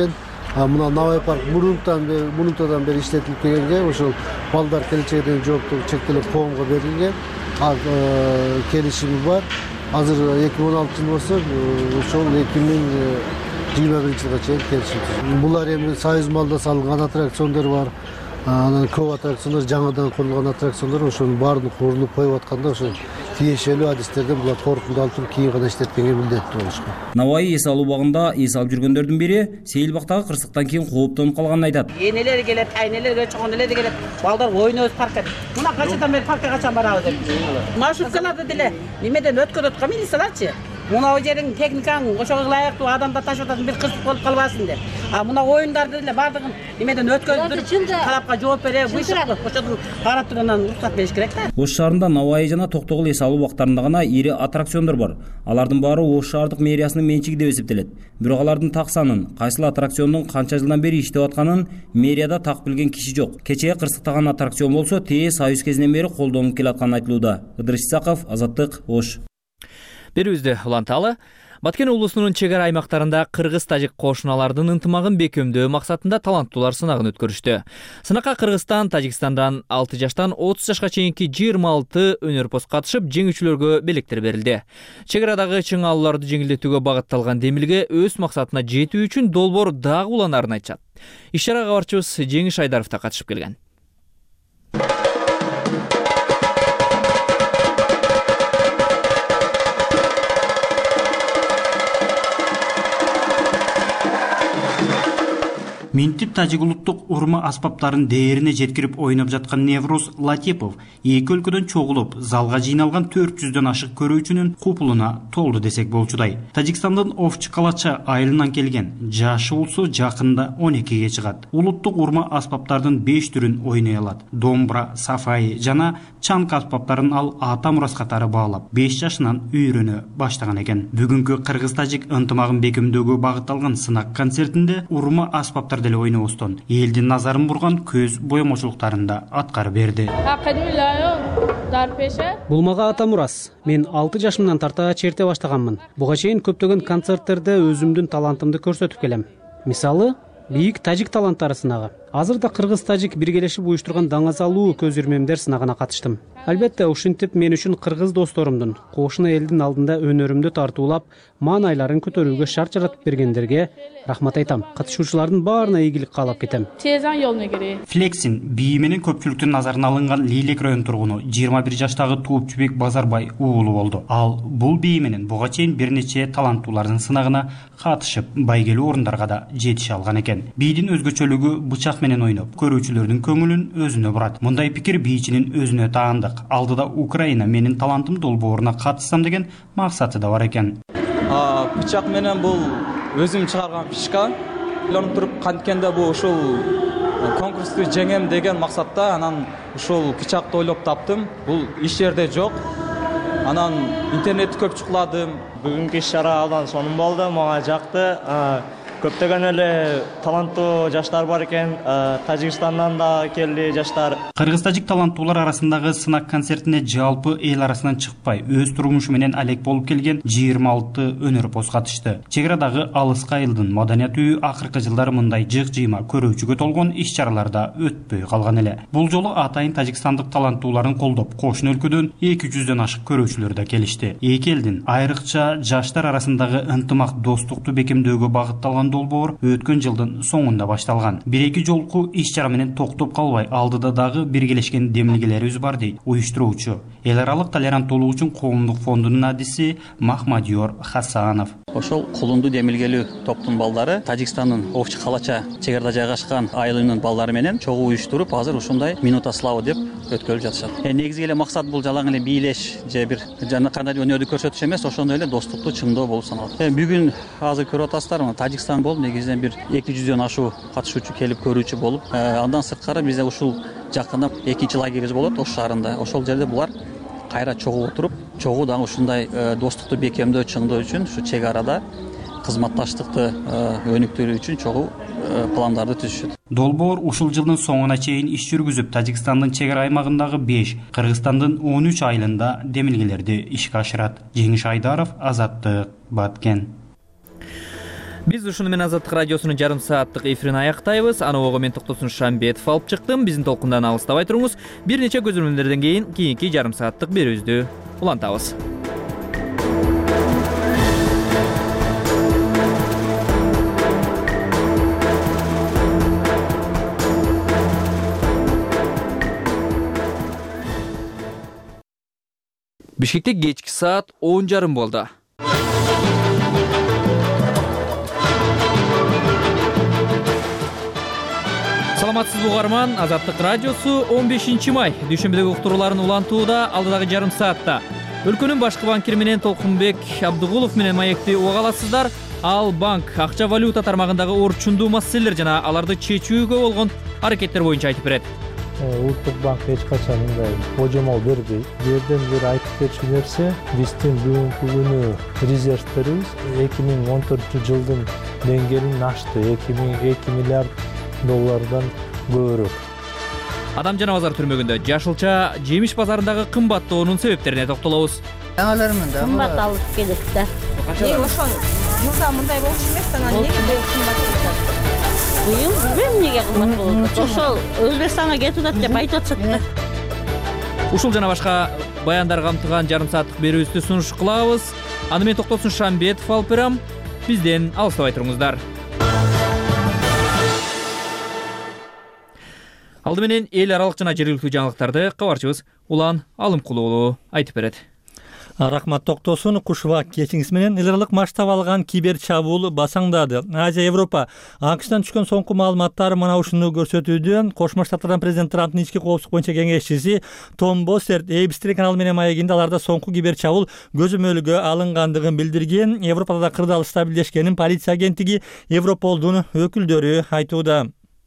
мына Навай парк мурунтан мурунтадан бери иштетилип келгенге ошол балдар келечегинен жооптугу чектелип коомго берилген келишими бар. Азыр эки миң он алтынчы жыл болсо ошол эки миң жыйырма биринчи жылга чейин келишим. Булар эми Союз малда салынган аттракциондор бар. Анан көп аттракциондор, жаңадан курулган аттракциондор ошонун баарын курулуп коюп атканда ошол тиешелүү адистерден булар корутунду алып туруп кийин гана иштеткенге милдеттүү болушкан. Навай эс алуу багында эс алып жүргөндөрдүн бири Сейилбактагы кырсыктан кийин кооптонуп калганын айтат. Энелер келет, айнелер, чоңдолор келет. Балдар ойнойбуз паркка. Мына качадан бери паркка качан барабыз деп. Маршруткаларды деле немеден өткөрөт го милицияларчы. Мына жерин техникаң ошого ылайыктуу адамдар ташып ататын бир кырсык болуп калбасын деп. А мына оюндарды деле бардыгын немеден өткөрүп талапка жооп бере, буйшук ошодун карап тургандан уруксат бериш керек да. Ош шаарында Навай жана Токтогул эс алуу бактарында гана ири аттракциондор бар. Алардын баары Ош шаардык мэриясынын менчиги деп эсептелет. Бирок алардын так санын, кайсыл аттракциондун канча жылдан бери иштеп атканын мэрияда так билген киши жок. Кечээ кырсыктаган аттракцион болсо тээ Союз кезинен бери колдонуп келатканы айтылууда. Ыдырыс Исаков, Азаттык, Ош. Берүүбүздү уланталы. Баткен облусунун чек ара аймактарында кыргыз-тажик кошуналардын ынтымагын бекемдөө максатында таланттуулар сынагын өткөрүштү. Сынакка Кыргызстан, Тажикстандан алты жаштан отуз жашка чейинки жыйырма алты өнөрпоз катышып, жеңүүчүлөргө белектер берилди. Чек арадагы чыңалууларды жеңилдетүүгө багытталган демилге өз максатына жетүү үчүн долбоор дагы уланарын айтышат. Иш чарага кабарчыбыз Жеңиш Айдаров да катышып келген. Минтип тажик улуттук урма аспаптарын дээрине жеткирип ойноп жаткан Неврус Латипов эки өлкөдөн чогулуп, залга жыйналган төрт жүздөн ашык көрүүчүнүн купулуна толду десек болчудай. Тажикстандын Овчу Калача айылынан келген, жашы болсо жакында он экиге чыгат. Улуттук урма аспаптардын беш түрүн ойной алат. Домбра, сафаи жана чанка аспаптарын ал ата мурас катары баалап, беш жашынан үйрөнө баштаган экен. Бүгүнкү кыргыз-тажик ынтымагын бекемдөөгө багытталган сынак концертинде урма аспаптар деле ойнобостон элдин назарын бурган көз боемочулуктарында аткарып берди. Бул мага ата мурас. Мен алты жашымдан тарта черте баштаганмын. Буга чейин көптөгөн концерттерде өзүмдүн талантымды көрсөтүп келем. Мисалы, бийик тажик таланттары сынагы. Азырда кыргыз-тажик биргелешип уюштурган даңазалуу көз ирмемдер сынагына катыштым. Албетте, ушинтип мен үчүн кыргыз досторумдун, кошуна элдин алдында өнөрүмдү тартуулап, маанайларын көтөрүүгө шарт жаратып бергендерге рахмат айтам. Катышуучулардын баарына ийгилик каалап кетем. Флексин бии менен көпчүлүктүн назарына алынган Лейлек район тургуну жыйырма бир жаштагы Туупчубек Базарбай уулу болду. Ал бул бии менен буга чейин бир нече таланттуулардын сынагына катышып, байгелүү орундарга да жетише алган экен. Бийдин өзгөчөлүгү бычак менен ойноп, көрүүчүлөрдүн көңүлүн өзүнө бурат. Мындай пикир бийчинин өзүнө таандык. Алдыда Украина менин талантым долбооруна катышсам деген максаты да бар экен. Бычак менен бул өзүм чыгарган фишка. Ойлонуп туруп канткенде бул ушул конкурсту жеңем деген максатта анан ушул бычакты ойлоп таптым. Бул иш жерде жок. Анан интернетти көп чукуладым. Бүгүнкү иш чара абдан сонун болду, мага жакты. Көптөгөн эле таланттуу жаштар бар экен, Тажикстандан да келди жаштар. Кыргыз-тажик таланттуулар арасындагы сынак концертине жалпы эл арасынан чыкпай, өз турмушу менен алек болуп келген жыйырма алты өнөрпоз катышты. Чек арадагы алыска айылдын маданият үйү акыркы жылдары мындай жык-жыйма көрүүчүгө толгон иш чараларда өтпөй калган эле. Бул жолу атайын тажикстандык таланттууларын колдоп, кошуна өлкөдөн эки жүздөн ашык көрүүчүлөр да келишти. Эки элдин айрыкча жаштар арасындагы ынтымак достукту бекемдөөгө багытталган долбоор өткөн жылдын соңунда башталган. Бир-эки жолку иш чара менен токтоп калбай, алдыда дагы биргелешкен демилгелерибиз бар дейт уюштуруучу. Эл аралык толеранттуулук үчүн коомдук фондунун адиси Махмадиор Хасанов. Ошол кулунду демилгелүү топтун балдары Тажикстандын Овчу Калача чек арада жайгашкан айылынын балдары менен чогуу уюштуруп, азыр ушундай минута славы деп өткөрүлүп жатышат. Э негизги эле максат бул жалаң эле бийлеш же бир жана кандай өнөрдү көрсөтүш эмес, ошондой эле достукту чыңдоо болуп саналат. Э бүгүн азыр көрүп атасыздар, Тажикстан болуп негизинен бир эки жүздөн ашуу катышуучу келип көрүүчү болуп, андан сырткары бизде ушул жакында экинчи лагерибиз болот Ош шаарында. Ошол жерде булар кайра чогуу отуруп, чогуу дагы ушундай достукту бекемдөө, чыңдоо үчүн ушу чек арада кызматташтыкты өнүктүрүү үчүн чогуу пландарды түзүшөт. Долбоор ушул жылдын соңуна чейин иш жүргүзүп, Тажикстандын чек ара аймагындагы беш, Кыргызстандын он үч айылында демилгелерди ишке ашырат. Жеңиш Айдаров, Азаттык, Баткен. Биз ушуну менен Азаттык радиосунун жарым сааттык эфирин аяктайбыз. Аныбого мен Токтосун Шамбетов алып чыктым. Биздин толкундан алыстабай туруңуз. Бир нече көзөмөлдөрдөн кийин кийинки жарым сааттык берүүбүздү улантабыз. Бишкекте кечки саат он жарым болду. Саламатсызбы угарман, Азаттык радиосу он бешинчи май дүйшөмбүдөгү уктурууларын улантууда алдыдагы жарым саатта. Өлкөнүн башкы банкири менен Толкунбек Абдыгулов менен маекти уга аласыздар. Ал банк акча валюта тармагындагы орчундуу маселелер жана аларды чечүүгө болгон аракеттер боюнча айтып берет. Улуттук банк эч качан мындай божомол бербейт. Жерден бир айтып кетчү нерсе, биздин бүгүнкү күнү резервтерибиз эки миң он төртүнчү жылдын деңгээлин ашты. эки миллиард доллардан көбүрөөк. Адам жана базар түрмөгүндө жашылча жемиш базарындагы кымбаттоонун себептерине токтолобуз. Жаңалармын да. Кымбат алып келет да. Эмне ошол жылда мындай болчу эмес, анан эмне кымбат болот? Быйыл билбейм эмнеге кымбат болот. Ошол Өзбекстанга кетип атат деп айтып атышат да. Ушул жана башка баяндар камтыган жарым сааттык берүүбүздү сунуш кылабыз. Аны мен Токтосун Шамбетов алып берем. Бизден алыстабай туруңуздар. Алды менен эл аралык жана жергиликтүү жаңылыктарды кабарчыбыз Улан Алымкулуу айтып берет. Рахмат Токтосун. Кушуба кечиңиз менен эл аралык масштаб алган кибер чабуул басаңдады. Азия, Европа АКШтан түшкөн соңку маалыматтар мына ушуну көрсөтүүдө. Кошмо Штаттардан президент Трамптын ички коопсуздук боюнча кеңешчиси Том Боссерт A B C каналы менен маегинде аларда соңку кибер чабуул көзөмөлгө алынгандыгын билдирген. Европада да кырдаал стабилдешкенин полиция агенттиги Европолдун өкүлдөрү айтууда.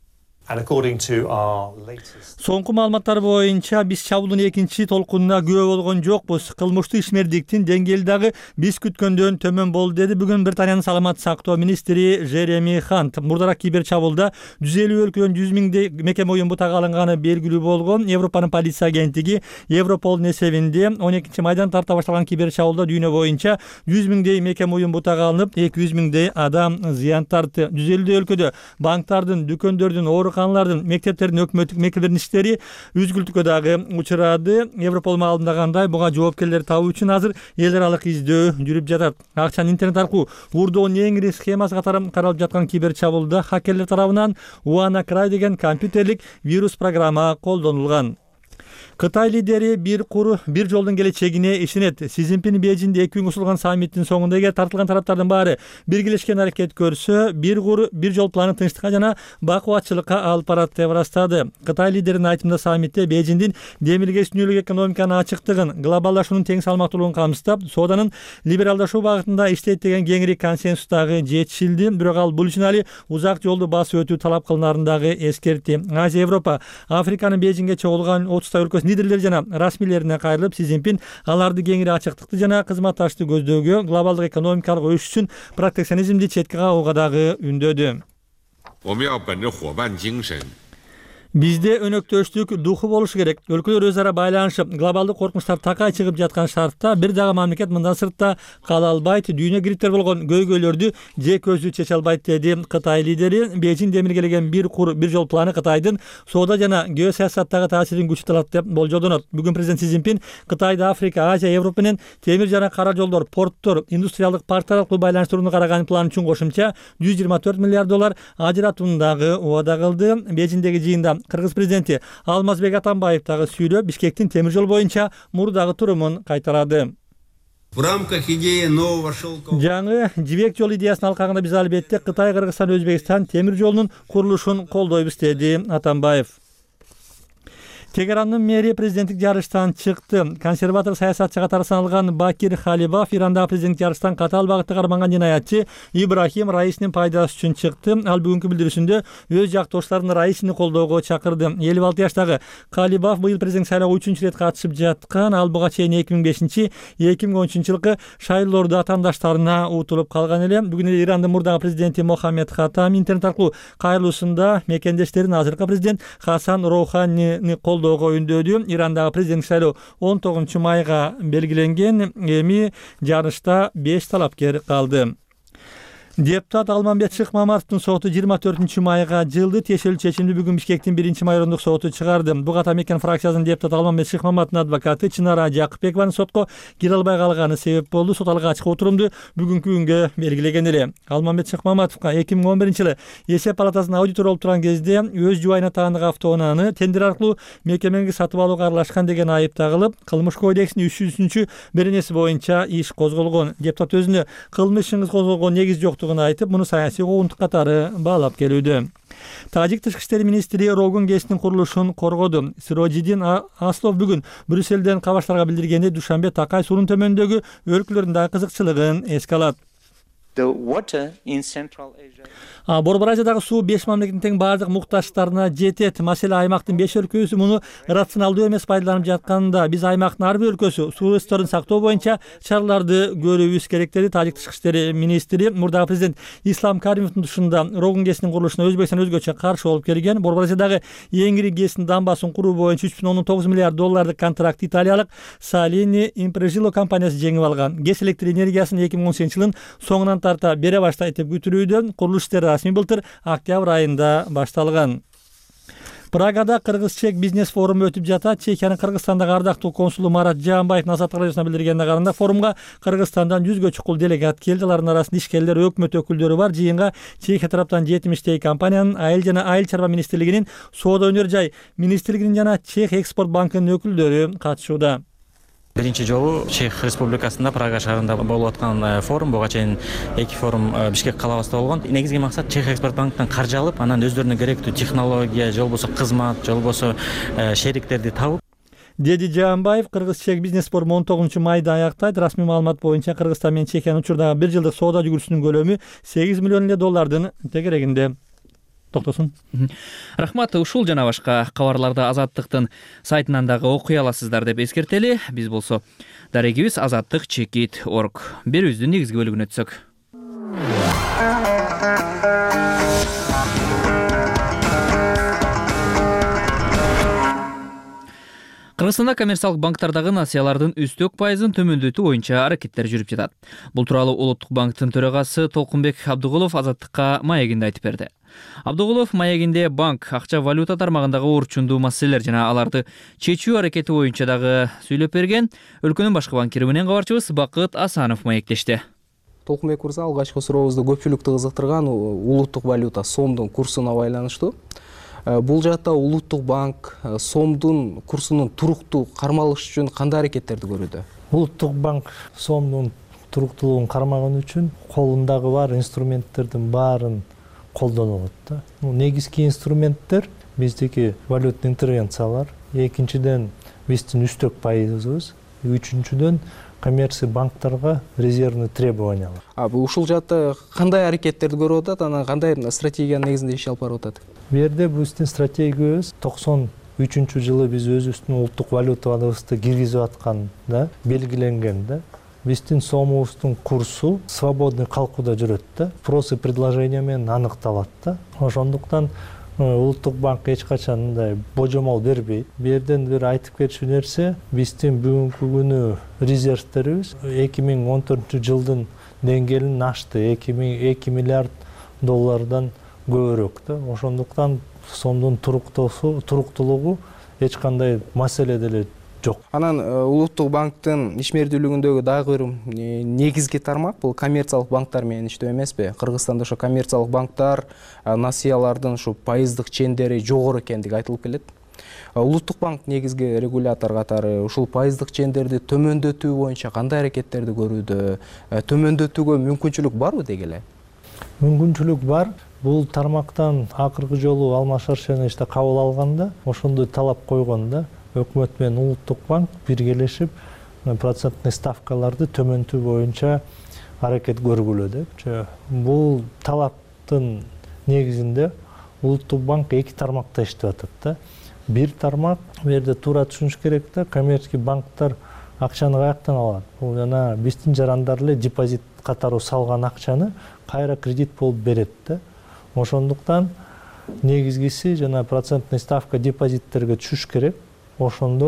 Соңку маалыматтар боюнча биз чабуулдун экинчи толкунуна күбө болгон жокпуз. Кылмыштуу ишмердиктин деңгээли дагы биз күткөндөн төмөн болду, деди бүгүн Британиянын саламаттык сактоо министри Жереми Хант. Мурдараак кибер чабуулда жүз элүү өлкөдөн жүз миңдей мекеме уюм бутага алынганы белгилүү болгон. Европанын полиция агенттиги Европолдун эсебинде он экинчи майдан тарта башталган кибер чабуулда дүйнө боюнча жүз миңдей мекеме уюм бутага алынып, эки жүз миңдей адам зыян тартты. жүз элүү өлкөдө банктардын, дүкөндөрдүн, ооруканалардын, мектептердин, өкмөттүк мекемелердин иштери үзгүлтүккө дагы учурады. Европол маалымдагандай, буга жоопкерлерди табуу үчүн азыр эл аралык издөө жүрүп жатат. Акчаны интернет аркылуу урдоонун эң ири схемасы катары каралып жаткан кибер чабуулда хакерлер тарабынан WannaCry деген компьютерлик вирус программа колдонулган. Кытай лидери бир кур бир жолдун келечегине ишенет. Си Цзиньпин Бейжиңде эки күнгө созулган саммиттин соңунда эгер тартылган тараптардын баары биргелешкен аракет көрсө, бир кур бир жол планы тынчтыкка жана бакубатчылыкка алып барат деп ырастады. Кытай лидеринин айтымында саммитте Бейжиңдин демиргеч дүйнөлүк экономиканын ачыктыгын, глобалдашуунун тең салмактуулугун камсыздап, сооданын либералдашуу багытында иштейт деген кеңири консенсус дагы жетишилди. Бирок ал бул үчүн али узак жолду басып өтүү талап кылынарын дагы эскертти. Азия, Европа, Африканын Бейжиңге чогулган отуздай өлкөсү лидерлер жана расмийлерине кайрылып, Си Цзиньпин аларды кеңири ачыктыкты жана кызматташтыкты көздөөгө, глобалдык экономикалык өсүш үчүн протекционизмди четке кагууга дагы үндөдү. Бизде өнөктөштүк духу болушу керек. Өлкөлөр өз ара байланышып, глобалдык коркунучтар такай чыгып жаткан шартта бир дагы мамлекет мындан сыртта кала албайт, дүйнө кириптер болгон көйгөйлөрдү жеке өзү чече албайт, деди Кытай лидери. Бейжиң демиргелеген бир кур бир жол планы Кытайдын соода жана геосаясаттагы таасирин күчөтөт деп болжолдонот. Бүгүн президент Си Цзиньпин Кытайды Африка, Азия, Европа менен темир жана кара жолдор, порттор, индустриалдык парктар аркылуу байланыштырууну караган план үчүн кошумча жүз жыйырма төрт миллиард доллар ажыратууну дагы убада кылды. Бейжиңдеги жыйында Кыргыз президенти Алмазбек Атамбаев дагы сүйлөп, Бишкектин темир жол боюнча мурдагы турумун кайтарады. В рамках идеи нового шелкового жаңы жибек жол идеясынын алкагында биз албетте Кытай, Кыргызстан, Өзбекстан темир жолунун курулушун колдойбуз, деди Атамбаев. Тегерандын мэри президенттик жарыштан чыкты. Консерватор саясатчы катары саналган Бакир Халибаф Ирандагы президенттик жарыштан катаал багытта карманган жинаятчы Ибрахим Раисинин пайдасы үчүн чыкты. Ал бүгүнкү билдирүүсүндө өз жактоштарын Раисини колдоого чакырды. элүү алты жаштагы Халибаф быйыл президент шайлоого үчүнчү ирет катышып жаткан. Ал буга чейин эки миң бешинчи эки миң он үчүнчү жылкы шайлоолордо атаандаштарына утулуп калган эле. Бүгүн эле Ирандын мурдагы президенти Мохаммед Хатам интернет аркылуу кайрылуусунда мекендештерин азыркы президент Хасан Роуханини колдоого үндөөдү. Ирандагы президенттик шайлоо он тогузунчу майга белгиленген. Эми жарышта беш талапкер калды. Депутат Алмамбет Шыкмаматовдун соту жыйырма төртүнчү майга жылды. Тиешелүү чечимди бүгүн Бишкектин биринчи майрондук соту чыгарды. Буга Атамекен фракциясынын депутаты Алмамбет Шыкмаматовдун адвокаты Чынара Жакыпбекованын сотко кире албай калганы себеп болду. Сот алга ачык отурумду бүгүнкү күнгө белгилеген эле. Алмамбет Шыкмаматовго эки миң он биринчи жылы эсеп палатасынын аудитор болуп турган кезде өз жубайына таандык автоунааны тендер аркылуу мекемеге сатып алууга аралашкан деген айып тагылып, кылмыш кодексинин үч жүзүнчү беренеси боюнча иш козголгон. Депутат өзүнө кылмыш ишин козголгон негиз жоктугун айтып, муну саясий куугунтук катары баалап келүүдө. Тажик тышкы иштер министри Рогун ГЭСтин курулушун коргоду. Сирожидин Аслов бүгүн Брюссельден кабарчыларга билдиргенде Душанбе Такай суунун төмөндөгү өлкөлөрүндөгү кызыкчылыгын эске алат. Борбор Азиядагы суу беш мамлекеттин тең баардык муктаждыктарына жетет. Маселе аймактын беш өлкөсү муну рационалдуу эмес пайдаланып жатканында биз аймактын ар бир өлкөсү суу ресурстарын сактоо боюнча чараларды көрүүбүз керек деди Тажик тышкы иштер министри. Мурдагы президент Ислам Каримовдун тушунда Рогун ГЭСтин курулушуна Өзбекстан өзгөчө каршы болуп келген. Борбор Азиядагы эң ири ГЭСтин дамбасын куруу боюнча үч бүтүн ондон тогуз миллиард доллардык контракт италиялык Salini Impreжило компаниясы жеңип алган. ГЭС электр энергиясын эки миң он сегизинчи жылдын соңунан тарта бере баштайт деп күтүлүүдө. Курулуш иштери расмий былтыр октябрь айында башталган. Прагада кыргыз-чек бизнес форуму өтүп жатат. Чехиянын Кыргызстандагы ардактуу консулу Марат Жаанбаев Азаттык радиосуна билдиргенине караганда, форумга Кыргызстандан жүзгө чукул делегат келди. Алардын арасында ишкерлер, өкмөт өкүлдөрү бар. Жыйынга Чехия тараптан жетимиштей компаниянын, айыл жана айыл чарба министрлигинин, соода өнөр жай министрлигинин жана Чех экспорт банкынын өкүлдөрү катышууда. Биринчи жолу Чех Республикасында Прага шаарында болуп аткан форум. Буга чейин эки форум Бишкек калабызда болгон. Негизги максат Чех экспорт банктан каржы алып, анан өздөрүнө керектүү технология, же болбосо кызмат, же болбосо шериктерди табып, деди Жаанбаев. Кыргыз-чек бизнес форуму он тогузунчу майда аяктайт. Расмий маалымат боюнча Кыргызстан менен Чехиянын учурдагы бир жылдык соода жүгүрүшүнүн көлөмү сегиз миллион эле доллардын тегерегинде. Токтосун. Рахмат. Ушул жана башка кабарларды Азаттыктын сайтынан дагы окуй аласыздар деп эскертели. Биз болсо дарегибиз азаттык чекит точка орг. Берүүбүздүн негизги бөлүгүнө өтсөк. Кыргызстанда коммерциялык банктардагы насыялардын үстөк пайызын төмөндөтүү боюнча аракеттер жүрүп жатат. Бул тууралуу Улуттук банктын төрагасы Толкунбек Абдыгулов Азаттыкка маегинде айтып берди. Абдыгулов маегинде банк акча валюта тармагындагы орчундуу маселелер жана аларды чечүү аракети боюнча дагы сүйлөп берген. Өлкөнүн башкы банкири менен кабарчыбыз Бакыт Асанов маектешти. Толкунбек мырза, алгачкы сурообузду көпчүлүктү кызыктырган улуттук валюта сомдун курсуна байланыштуу. Бул жакта Улуттук банк сомдун курсунун туруктуу кармалыш үчүн кандай аракеттерди көрүүдө? Улуттук банк сомдун туруктуулугун кармаган үчүн колундагы бар инструменттердин баарын колдонуп атат. Негизги инструменттер биздики валютный интервенциялар, экинчиден биздин үстөк пайызыбыз, үчүнчүдөн коммерция банктарга резервный требованиялар. А бул ушул жакта кандай аракеттерди көрүп атат, анан кандай стратегиянын негизинде иш алып барып атат? Бу жерде биздин стратегиябыз токсон үчүнчү жылы биз өзүбүздүн улуттук валютабызды киргизип атканда белгиленген да. Биздин сомубуздун курсу свободный калкууда жүрөт да. Спрос и предложение менен аныкталат да. Ошондуктан Улуттук банк эч качан мындай божомол бербейт. Бу жерден бир айтып кетчү нерсе, биздин бүгүнкү күнү резервтерибиз эки миң он төртүнчү жылдын деңгээлин ашты. эки миллиард доллардан көбүрөөк да. Ошондуктан сомдун туруктуулугу эч кандай маселе деле жок. Анан Улуттук банктын ишмердүүлүгүндөгү дагы бир негизги тармак бул коммерциялык банктар менен иштөө эмеспи? Кыргызстанда ошо коммерциялык банктар насыялардын ушу пайыздык чендери жогору экендиги айтылып келет. Улуттук банк негизги регулятор катары ушул пайыздык чендерди төмөндөтүү боюнча кандай аракеттерди көрүүдө? Төмөндөтүүгө мүмкүнчүлүк барбы деги эле? Мүмкүнчүлүк бар. Бул тармактан акыркы жолу Алмаз Шаршеновичте кабыл алганда ошондой талап койгон да. Өкмөт менен Улуттук банк биргелешип процентный ставкаларды төмөнтүү боюнча аракет көргүлө деп. Бул талаптын негизинде Улуттук банк эки тармакта иштеп атат да. Бир тармак, бу жерде туура түшүнүш керек да, коммерческий банктар акчаны каяктан алат? Бул жана биздин жарандар эле депозит катары салган акчаны кайра кредит болуп берет да. Ошондуктан негизгиси жана процентный ставка депозиттерге түшүш керек. Ошондо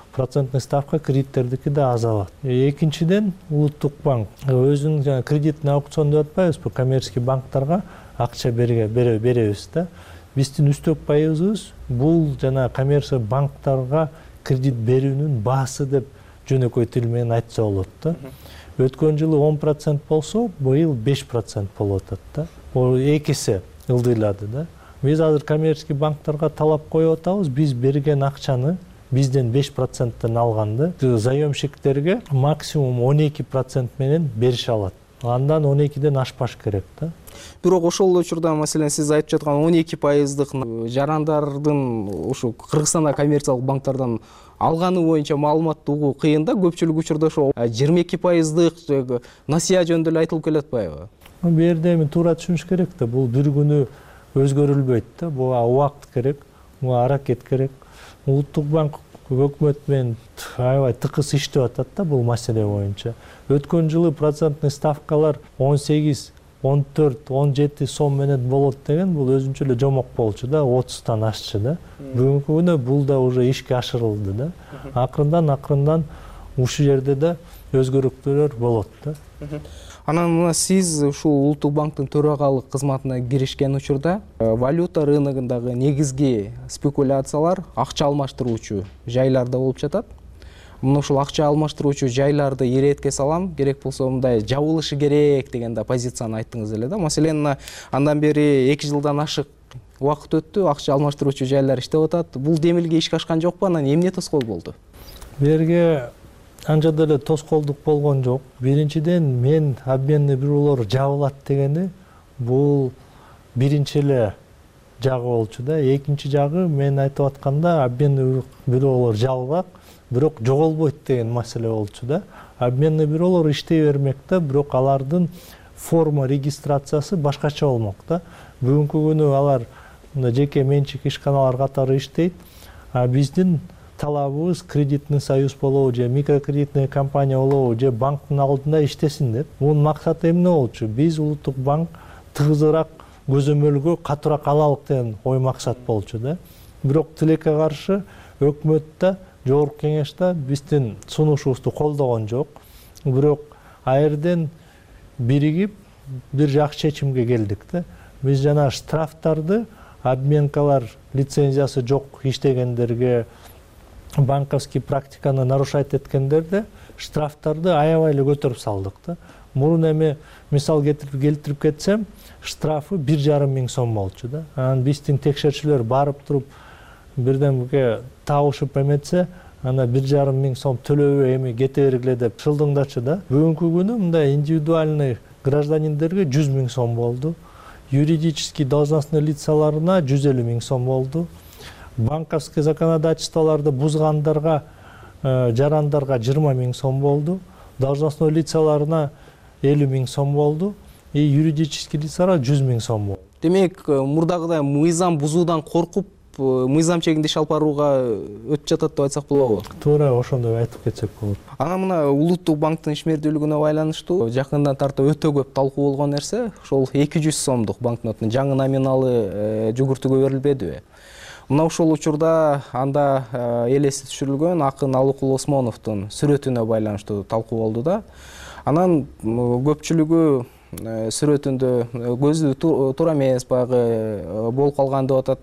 процентный ставка кредиттердики да азалат. Экинчиден улуттук банк өзүнүн жана кредитный аукцион деп атпайбызбы, коммерческий банктарга акча беребиз да. Биздин үстөк пайызыбыз бул жана коммерция банктарга кредит берүүнүн баасы деп жөнөкөй тил менен айтса болот да. Өткөн жылы он процент болсо, быйыл беш процент болуп атат да. Бул эки эсе ылдыйлады да. Биз азыр коммерческий банктарга талап коюп атабыз, биз берген акчаны бизден беш проценттен алганды заемщиктерге максимум он эки процент менен берише алат. Андан он экиден ашпаш керек да. Бирок ошол учурда, маселен, сиз айтып жаткан он эки пайыздык жарандардын ушу Кыргызстанда коммерциялык банктардан алганы боюнча маалыматты угуу кыйын да. Көпчүлүк учурда ошо жыйырма эки пайыздык насыя жөнүндө эле айтылып келе атпайбы? Бул жерде эми туура түшүнүш керек да. Бул бир күнү өзгөрүлбөйт да. Буга убакыт керек, буга аракет керек. Улуттук банк өкмөт менен аябай тыкыз иштеп атат да бул маселе боюнча. Өткөн жылы процентный ставкалар он сегиз, он төрт, он жети сом менен болот деген бул өзүнчө эле жомок болчу да, отуздан ашчы да. Бүгүнкү күнү бул да уже ишке ашырылды да. Акырындан акырындан ушул жерде да өзгөрүктөр болот да. Анан мына сиз ушул улуттук банктын төрагалык кызматына киришкен учурда валюта рыногундагы негизги спекуляциялар акча алмаштыруучу жайларда болуп жатат. Мына ушул акча алмаштыруучу жайларды иретке салам, керек болсо мындай жабылышы керек деген да позицияны айттыңыз эле да. Маселен, андан бери эки жылдан ашык убакыт өттү, акча алмаштыруучу жайлар иштеп атат. Бул демилге ишке ашкан жокпу? Анан эмне тоскоол болду? Берге анча деле тоскоолдук болгон жок. Биринчиден, мен обменный бюролор жабылат дегени бул биринчи эле жагы болчу да. Экинчи жагы мен айтып атканда обменный бюролор жабылат, бирок жоголбойт деген маселе болчу да. Обменный бюролор иштей бермек да, бирок алардын форма регистрациясы башкача болмок да. Бүгүнкү күнү алар жеке менчик ишканалар катары иштейт. А биздин талабыбыз кредитный союз болобу же микрокредитный компания болобу же банктын алдында иштесин деп. Мунун максаты эмне болчу? Биз улуттук банк тыгызыраак көзөмөлгө катуураак алалык деген ой максат болчу да. Бирок тилекке каршы өкмөт да, жогорку кеңеш да биздин сунушубузду колдогон жок. Бирок айрден биригип бир жакшы чечимге келдик да. Биз жана штрафтарды обменкалар лицензиясы жок иштегендерге, банковский практиканы нарушать эткендерде штрафтарды аябай эле көтөрүп салдык да. Мурун эми мисал келтирип кетсем, штрафы бир жарым миң сом болчу да. Анан биздин текшерүүчүлөр барып туруп бирдемге табышып эметсе, ана бир жарым миң сом төлөбөй эми кете бергиле деп шылдыңдачы да. Бүгүнкү күнү мындай индивидуальный гражданиндерге жүз миң сом болду. Юридический должностный лицаларына жүз элүү миң сом болду. Банковский законодательстволарды бузгандарга, жарандарга жыйырма миң сом болду. Должностной лицаларына элүү миң сом болду. И юридический лицаларга жүз миң сом болду. Демек, мурдагыдай мыйзам бузуудан коркуп, мыйзам чегинде иш алып барууга өтүп жатат деп айтсак болобу? Туура ошондой айтып кетсек болот. Анан мына улуттук банктын ишмердүүлүгүнө байланыштуу жакындан тарта өтө көп талкуу болгон нерсе, ошол эки жүз сомдук банкноттун жаңы номиналы жүгүртүүгө берилбедиби? Мына ушул учурда анда элеси түшүрүлгөн акын Алыкул Осмоновдун сүрөтүнө байланыштуу талкуу болду да. Анан көпчүлүгү сүрөтүндө көзү туура эмес баягы болуп калган деп атат.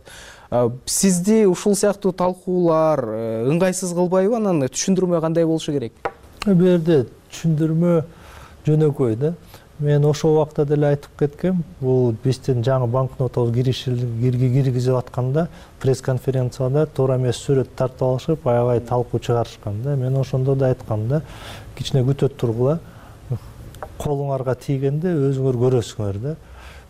Сизди ушул сыяктуу талкуулар ыңгайсыз кылбайбы? Анан түшүндүрмө кандай болушу керек? Бул жерде түшүндүрмө жөнөкөй да. Мен ошол убакта деле айтып кеткем, бул биздин жаңы банкнотобуз киргизип атканда пресс-конференцияда туура эмес сүрөт тартып алышып, аябай талкуу чыгарышкан да. Мен ошондо да айткам да, кичине күтө тургула, колуңарга тийгенде өзүңөр көрөсүңөр да.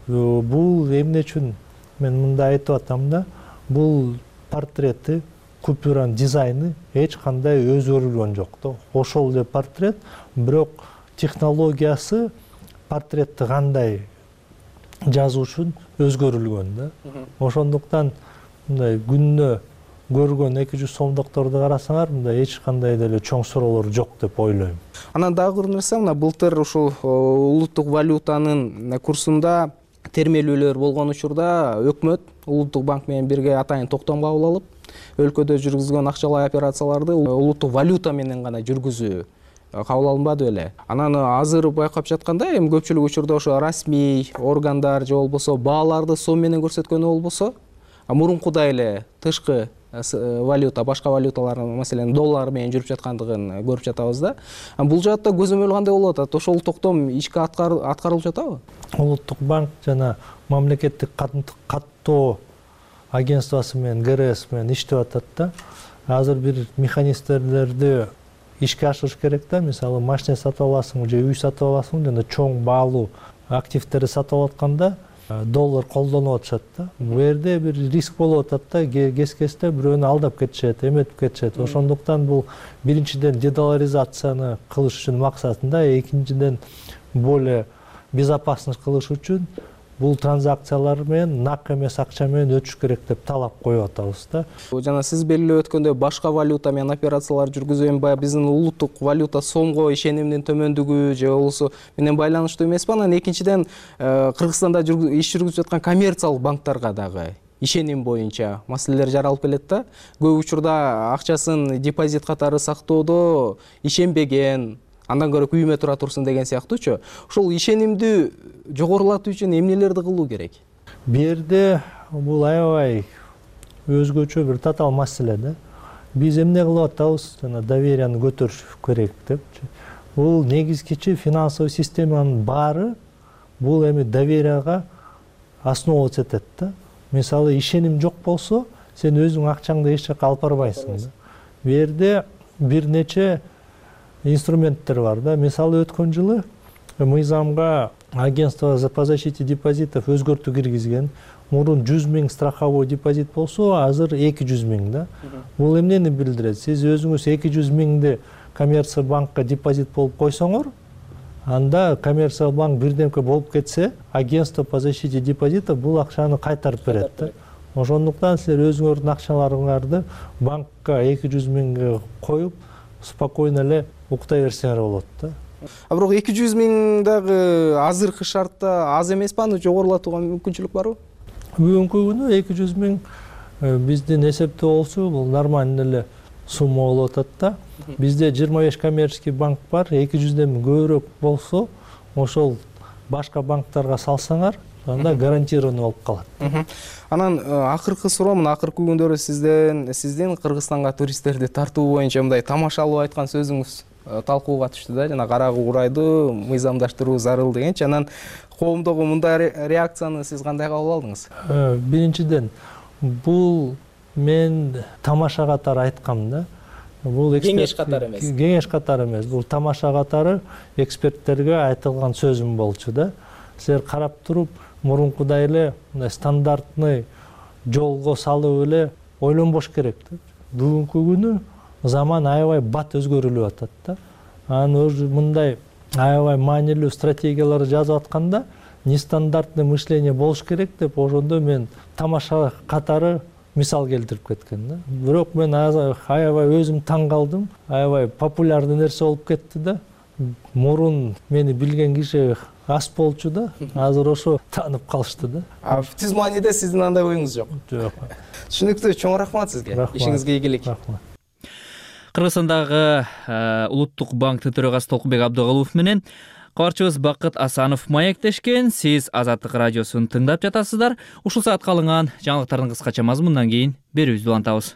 Бул эмне үчүн мен мындай айтып атам да, бул портрети, купюранын дизайны эч кандай өзгөрүлгөн жок да. Ошол эле портрет, бирок технологиясы портретти кандай жазуу үчүн өзгөрүлгөн да. Ошондуктан мындай күнүнө көргөн эки жүз сомдокторду карасаңар, мындай эч кандай деле чоң суроолор жок деп ойлойм. Анан дагы бир нерсе, мына былтыр ушул улуттук валютанын курсунда термелүүлөр болгон учурда өкмөт улуттук банк менен бирге атайын токтом кабыл алып, өлкөдө жүргүзүлгөн акчалай операцияларды улуттук валюта менен гана жүргүзүү кабыл алынбады беле. Анан азыр байкап жатканда эми көпчүлүк учурда ошо расмий органдар же болбосо бааларды сом менен көрсөткөнү болбосо, мурункудай эле тышкы валюта, башка валюталар, маселен доллар менен жүрүп жаткандыгын көрүп жатабыз да. Бул жаатта көзөмөл кандай болуп атат? Ошол токтом ишке аткарылып жатабы? Улуттук банк жана мамлекеттик каттоо агентствосу менен гэ эр эс менен иштеп атат да. Азыр бир механизмдерди ишке ашырыш керек да. Мисалы, машина сатып аласың же үй сатып аласың, жана чоң баалуу активтерди сатып атканда доллар колдонуп атышат да. Бул жерде бир риск болуп атат да, кез-кезде бирөөнү алдап кетишет, эметип кетишет. Ошондуктан бул биринчиден дедоларизацияны кылыш үчүн максатында, экинчиден более безопасность кылыш үчүн бул транзакциялар менен нак эмес акча менен өтүш керек деп талап коюп атабыз да. Жана сиз белгилеп өткөндөй башка валюта менен операциялар жүргүзүү эми баягы биздин улуттук валюта сомго ишенимдин төмөндүгү же болбосо менен байланыштуу эмеспи? Анан экинчиден Кыргызстанда иш жүргүзүп жаткан коммерциялык банктарга дагы ишеним боюнча маселелер жаралып келет да. Көп учурда акчасын депозит катары сактоодо ишенбеген, андан көрө үйүмө тура турсун деген сыяктуучу. Ошол ишенимди жогорулатуу үчүн эмнелерди кылуу керек? Бу жерде бул аябай өзгөчө бир татаал маселе да. Биз эмне кылып атабыз? Жана доверияны көтөрүш керек депчи. Бул негизгичи финансовый системанын баары бул эми доверияга основываться этет да. Мисалы, ишеним жок болсо, сен өзүң акчаңды эч жака алып барбайсың да. Бу жерде бир нече инструменттер бар да. Мисалы, өткөн жылы мыйзамга агентство по защите депозитов өзгөртүү киргизген. Мурун жүз миң страховой депозит болсо, азыр эки жүз миң да. Бул эмнени билдирет? Сиз өзүңүз эки жүз миңди коммерция банкка депозит болуп койсоңор, анда коммерция банк бирдемке болуп кетсе, агентство по защите депозитов бул акчаны кайтарып берет да. Ошондуктан силер өзүңөрдүн акчаларыңарды банкка эки жүз миңге коюп, спокойно эле уктай берсеңер болот да. А бирок эки жүз миң дагы азыркы шартта аз эмеспи? Аны жогорулатууга мүмкүнчүлүк барбы? Бүгүнкү күнү эки жүз миң биздин эсепте болсо, бул нормально эле сумма болуп атат да. Бизде жыйырма беш коммерческий банк бар, эки жүздөн көбүрөөк болсо, ошол башка банктарга салсаңар, анда гарантированный болуп калат. Анан акыркы суроо, мына акыркы күндөрү сизден сиздин Кыргызстанга туристтерди тартуу боюнча мындай тамашалуу айткан сөзүңүз талкууга түштү да. Жана кара куурайды мыйзамдаштыруу зарыл дегенчи. Анан коомдогу мындай реакцияны сиз кандай кабыл алдыңыз? Биринчиден, бул мен тамаша катары айткам да. Бул кеңеш катары эмес. Кеңеш катары эмес. Бул тамаша катары эксперттерге айтылган сөзүм болчу да. Силер карап туруп, мурункудай эле стандартный жолго салып эле ойлонбош керек да. Бүгүнкү күнү заман аябай бат өзгөрүлүп атат да. Анан мындай аябай маанилүү стратегиялар жазып атканда нестандартный мышление болуш керек деп, ошондо мен тамаша катары мисал келтирип кеткен да. Бирок мен аябай өзүм таң калдым. Аябай популярдуу нерсе болуп кетти да. Мурун мени билген киши аз болчу да. Азыр ошо таанып калышты да. А түз мааниде сиздин андай оюңуз жок? Жок. Түшүнүктүү, чоң рахмат сизге. Ишиңизге ийгилик. Кыргызстандагы улуттук банктын төрагасы Толкунбек Абдыгалуов менен кабарчыбыз Бакыт Асанов маектешкен. Сиз Азаттык радиосун тыңдап жатасыздар. Ушул саатка алынган жаңылыктардын кыскача мазмунунан кийин берүүбүздү улантабыз.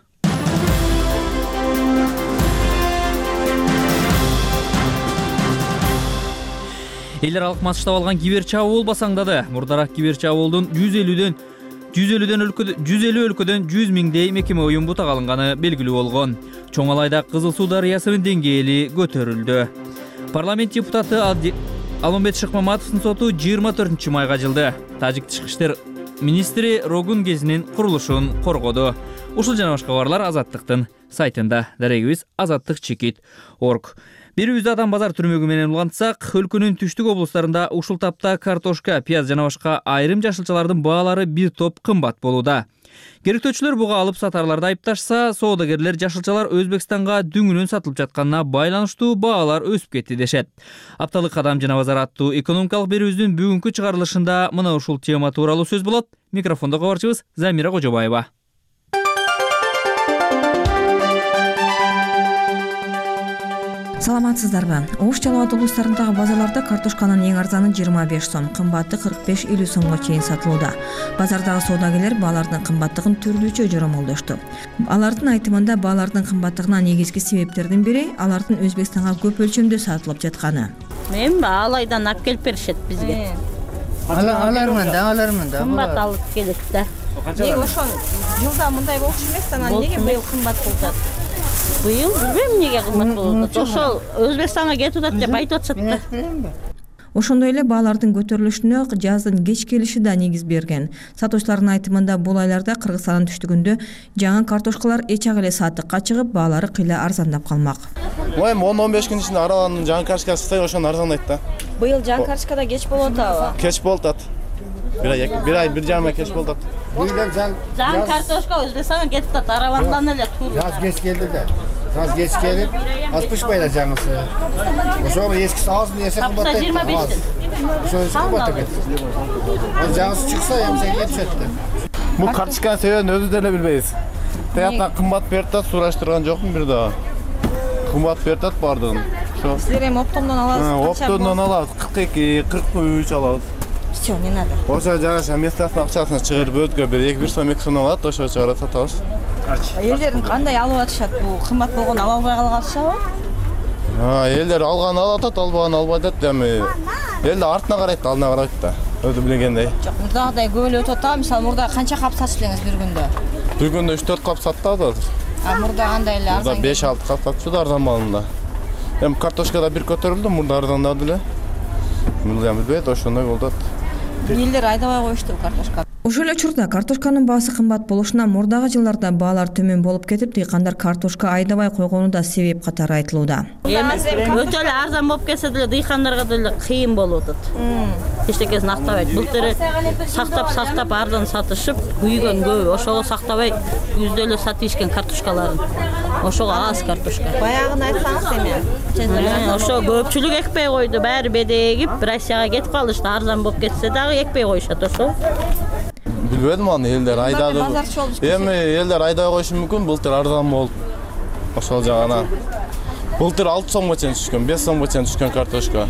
Эл аралык масштаб алган кибер чабуул басаңдады. Мурдараак кибер чабуулдун жүз элүүдөн жүз элүүдөн өлкөдөн жүз элүү өлкөдөн жүз миңдей мекеме уюм бутак алынганы белгилүү болгон. Чоң Алайда Кызыл Суу дарыясынын деңгээли көтөрүлдү. Парламент депутаты Алмамбет Шыкмаматовдун соту жыйырма төртүнчү майга жылды. Тажик тышкы иштер министри Рогун кезинин курулушун коргоду. Ушул жана башка кабарлар Азаттыктын сайтында. Дарегибиз азаттык чекит точка орг. Берүүбүздү Атан базар түрмөгү менен улантсак, өлкөнүн түштүк облустарында ушул тапта картошка, пияз жана башка айрым жашылчалардын баалары бир топ кымбат болууда. Керектөөчүлөр буга алып сатарларды айыпташса, соодагерлер жашылчалар Өзбекстанга дүңүнөн сатылып жатканына байланыштуу баалар өсүп кетти дешет. Апталык кадам жана базар аттуу экономикалык берүүбүздүн бүгүнкү чыгарылышында мына ушул тема тууралуу сөз болот. Микрофондо кабарчыбыз Замира Кожобаева. Саламатсыздарбы? Ош Жалал Абад облустарындагы базарларда картошканын эң арзаны жыйырма беш сом, кымбаты кырк беш элүү сомго чейин сатылууда. Базардагы соодагерлер баалардын кымбаттыгын түрлүчө жоромолдошту. Алардын айтымында баалардын кымбаттыгына негизги себептердин бири алардын Өзбекстанга көп өлчөмдө сатылып жатканы. Мен Алайдан алып келип беришет бизге. Алармын да, алармын да. Кымбат алып келет да. Неге ошон жылда мындай болчу эмес, анан неге быйыл кымбат болуп атат? Быйыл билбейм эмнеге кымбат болуп атат. Ошол Өзбекстанга кетип атат деп айтып атышат да. Ошондой эле баалардын көтөрүлүшүнө жаздын кеч келиши да негиз берген. Сатуучулардын айтымында бул айларда Кыргызстандын түштүгүндө жаңы картошкалар эч ак эле саатыкка чыгып, баалары кыйла арзандап калмак. Эми он он беш күн ичинде араланын жаңы картошкасы чыкса, ошону арзандайт да. Быйыл жаңы картошкада кеч болуп атабы? Кеч болуп атат. Бир ай, бир ай, бир жарым ай кеч болуп атат. Жаңы картошка Өзбекстанга кетип атат, араландан эле тур. Жаз кеч келди да. Жаз кеч келип, аз пышпай да жаңысы. Ошого эскиси азын десе кымбаттайт. жыйырма беш. Ошо кымбаттап кетти. Ал жаңысы чыкса, эмсе кетишет да. Бул картошканын себебин өзүбүз деле билбейбиз. Таяктан кымбат берип атат, сураштырган жокмун бир дагы. Кымбат берип атат бардыгын. Ошо. Силер эми оптомдон аласыз? Оптомдон алабыз, кырк эки, кырк үч алабыз. Всё, не надо. Ошо жараша местасын акчасын чыгарып өзгө бир эки бир сом эки сом алат, ошо чыгарып сатабыз. Элдердин кандай алып атышат? Бул кымбат болгону ала албай калышабы? А, элдер алган алып атат, албаган албай атат. Эми элдер артына карайт, алдына карайт да. Өзү билгендей. Жок, мурдагыдай көп эле өтүп атабы? Мисалы мурда канча кап сатып элеңиз бир күндө? Бир күндө үч төрт кап саттабыз азыр. А мурда кандай эле арзан? Мурда беш алты кап сатчу да арзан малында. Эми картошкада бир көтөрүлдү, мурда арзандады эле. Бул эми билбейт, ошондой болду. Элдер айдабай коюшту картошка. Ошол эле учурда картошканын баасы кымбат болушуна мурдагы жылдарда баалар төмөн болуп кетип, дыйкандар картошка айдабай койгону да себеп катары айтылууда. Эми өтө эле арзан болуп кетсе деле дыйкандарга деле кыйын болуп атат. Эчтекесин актабайт. Былтыр сактап сактап арзан сатышып, күйгөн көп, ошого сактабай күздө эле сатып ишкен картошкаларын. Ошого аз картошка. Баягын айтсаңыз эми. Ошо көпчүлүк экпей койду, баары бедегип, Россияга кетип калышты. Арзан болуп кетсе дагы экпей коюшат ошо. Билбедим аны, элдер айдады. Эми элдер айдай коюшу мүмкүн, былтыр арзан болуп. Ошол жагына. Былтыр алты сомго чейин түшкөн, беш сомго чейин түшкөн картошка.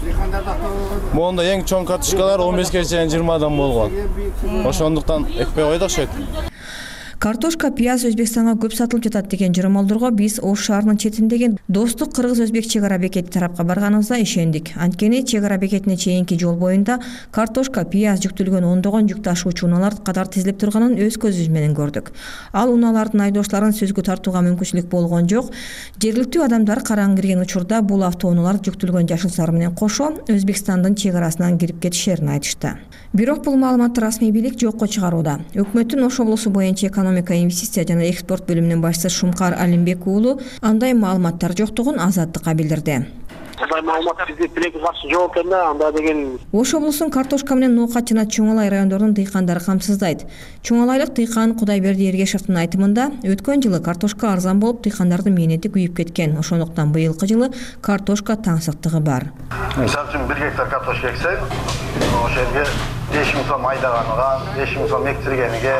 Монда эң чоң картошкалар он бешке чейин жыйырмадан болгон. Ошондуктан экпей койду окшойт. Картошка, пияз Өзбекстанга көп сатылып жатат деген жоромолдорго биз Ош шаарынын четиндеги Достук Кыргыз-Өзбек чек ара бекети тарапка барганыбызда ишендик. Анткени чек ара бекетине чейинки жол боюнда картошка, пияз жүктөлгөн ондогон жүк ташуучу унаалар катар тизилип турганын өз көзүбүз менен көрдүк. Ал унаалардын айдоочуларын сөзгө тартууга мүмкүнчүлүк болгон жок. Жергиликтүү адамдар караң кирген учурда бул автоунаалар жүктөлгөн жашылсары менен кошо Өзбекстандын чек арасынан кирип кетишерин айтышты. Бирок бул маалыматты расмий бийлик жокко чыгарууда. Өкмөттүн Ош облусу боюнча экономика, инвестиция жана экспорт бөлүмүнүн башчысы Шумкар Алимбек уулу андай маалыматтар жоктугун Азаттыкка билдирди. Андай маалымат бизде тилекке каршы жок экен да, анда деген. Ош облусунун картошка менен Ноокат жана Чоң Алай райондорунун дыйкандары камсыздайт. Чоң Алайлык дыйкан Кудайберди Эргешевдин айтымында өткөн жылы картошка арзан болуп, дыйкандардын мээнети күйүп кеткен. Ошондуктан быйылкы жылы картошка таңсыктыгы бар. Мисалы үчүн бир гектар картошка эксек, ошол жерге беш миң сом айдаганыга, беш миң сом эктиргениге,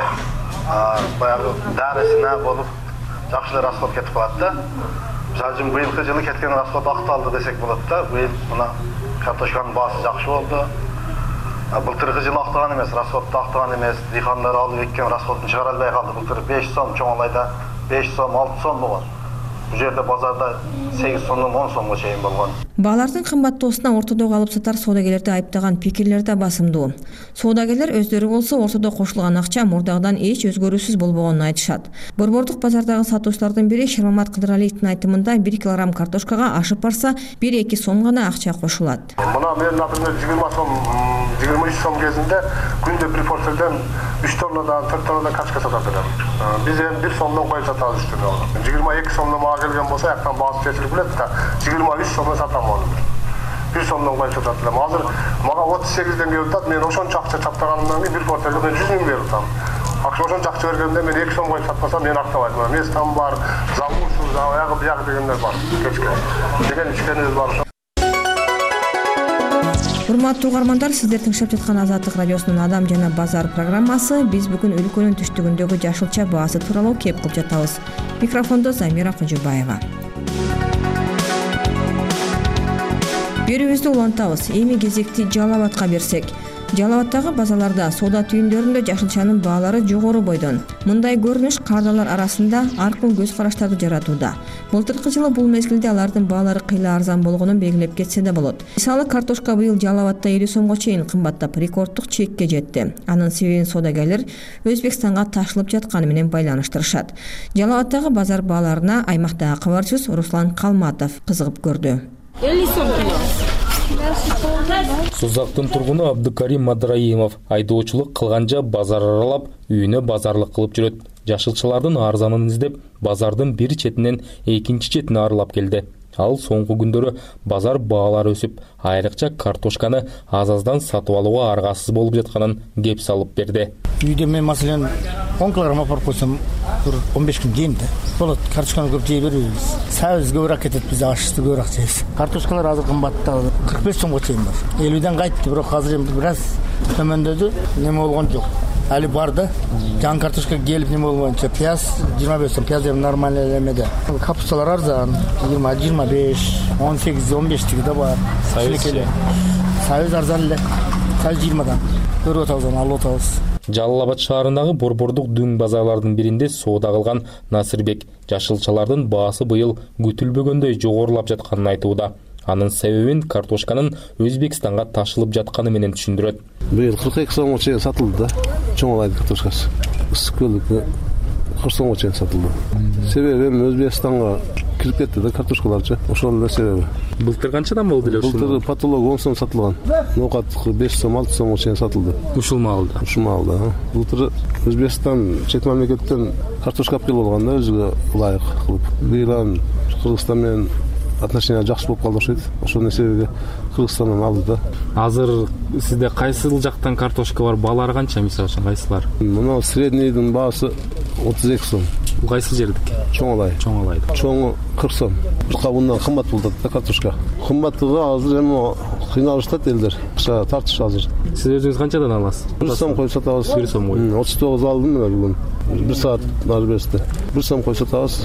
баягы дарысына болуп жакшы эле расход кетип калат да. Мисалы үчүн быйылкы жылы кеткен расход акталды десек болот да. Быйыл мына картошканын баасы жакшы болду. Былтыркы жылы актаган эмес, расходду актаган эмес. Дыйкандар алып эккен расходун чыгара албай калды. Былтыр беш сом, Чоң Алайда беш сом, алты сом болгон. Бул жерде базарда сегиз сомдон он сомго чейин болгон. Баалардын кымбаттоосуна ортодогу алып сатар соодагерлерди айыптаган пикирлер да басымдуу. Соодагерлер өздөрү болсо ортодо кошулган акча мурдагыдан эч өзгөрүүсүз болбогонун айтышат. Борбордук базардагы сатуучулардын бири Шермамат Кыдыралиевдин айтымында бир килограмм картошкага ашып барса бир эки сом гана акча кошулат. Мына мен, например, жыйырма сом, жыйырма үч сом кезинде күндө бир порциядан үч тоннадан, төрт тоннадан картошка сатат элем. Биз эми бир сомдон коюп сатабыз үстүнө. жыйырма эки сомдон мага келген болсо, жактан баасы чечилип келет да, жыйырма үч сомдон сатам аны. бир сомдон коюп сатат элем. Азыр мага отуз сегизден келип атат, мен ошончо акча чаптаганымдан кийин бир порцияга мен жүз миң берип атам. Акча ошончо акча бергенде мен эки сом коюп сатпасам мен актабайт. Местам бар, завурсуз, аягы биягы дегендер бар. Кечке. Деген ичкенибиз бар. Урматтуу угармандар, сиздер тыңшап жаткан Азаттык радиосунун Адам жана базар программасы. Биз бүгүн өлкөнүн түштүгүндөгү жашылча баасы тууралуу кеп кылып жатабыз. Микрофондо Замира Кожубаева. берүүбүздү улантабыз. Эми кезекти Жалал Абадка берсек. Жалал Абадтагы базаларда соода түйүндөрүндө жашылчанын баалары жогору бойдон. Мындай көрүнүш кардалар арасында аркын көз караштарды жаратууда. Былтыркы жылы бул мезгилде алардын баалары кыйла арзан болгонун белгилеп кетсе да болот. Мисалы, картошка быйыл Жалал Абадта элүү сомго чейин кымбаттап, рекорддук чекке жетти. Анын себебин соодагерлер Өзбекстанга ташылып жатканы менен байланыштырышат. Жалал Абадтагы базар бааларына аймактагы кабарчыбыз Руслан Калматов кызыгып көрдү. элүү сом кило. Сузактын тургуну Абдыкарим Мадраимов айдоочулук кылганча базар аралап, үйүнө базарлык кылып жүрөт. Жашылчылардын арзанын издеп, базардын бир четинен экинчи четине аралап келди. Ал соңку күндөрү базар баалары өсүп, айрыкча картошканы аз-аздан сатып алууга аргасыз болуп жатканын кеп салып берди. Үйдө мен маселен он килограмм апарып койсом, бир он беш күн жейм да. Болот, картошканы көп жей бербейбиз. Сабыз көбүрөөк кетет, биз ашты көбүрөөк жейбиз. Картошкалар азыр кымбатта, кырк беш сомго чейин бар. элүүдөн кайтты, бирок азыр эми бир аз төмөндөдү, неме болгон жок. Али бар да. Жан картошка келип неме болгонча, пияз жыйырма беш сом, пияз эми нормальный эмеде. Капусталар арзан, жыйырма, жыйырма беш, он сегиз, он бештиги да бар. Сабыз арзан эле. Сабыз жыйырмадан. Көрүп атабыз, алып атабыз. Жалал Абад шаарындагы борбордук дүң базарлардын биринде соода кылган Насырбек жашылчалардын баасы быйыл күтүлбөгөндөй жогорулап жатканын айтууда. Анын себебин картошканын Өзбекстанга ташылып жатканы менен түшүндүрөт. Быйыл кырк эки сомго чейин сатылды да, чоңолайдын картошкасы. Ысык көлдүкү кырк сомго чейин сатылды. Себеби эми Өзбекстанга кирип кетти да картошкаларчы. Ошол эле себеби. Былтыр канчадан болду эле ушул? Былтыр патолог он сом сатылган. Ноокат беш сом, алты сомго чейин сатылды. Ушул маалда. Ушул маалда. Былтыр Өзбекстан чет мамлекеттен картошка алып келип алган да, өзүгө ылайык кылып. Быйыл Кыргызстан менен отношения жакшы болуп калды окшойт. Ошонун себеби Кыргызстандан алды да. Азыр сизде кайсыл жактан картошка бар? Баалары канча мисалы үчүн кайсылар? Мына среднийдин баасы отуз эки сом. Бул кайсы жердик? Чоңолай. Чоңолай. Чоңу кырк сом. Кабындан кымбат болот да картошка. Кымбаттыгы азыр эми кыйналышат элдер. Акча тартыш азыр. Сиз өзүңүз канчадан аласыз? бир сом коюп сатабыз. бир сом кой. отуз тогуз алдым мен бүгүн. бир саат нары берди. бир сом коюп сатабыз.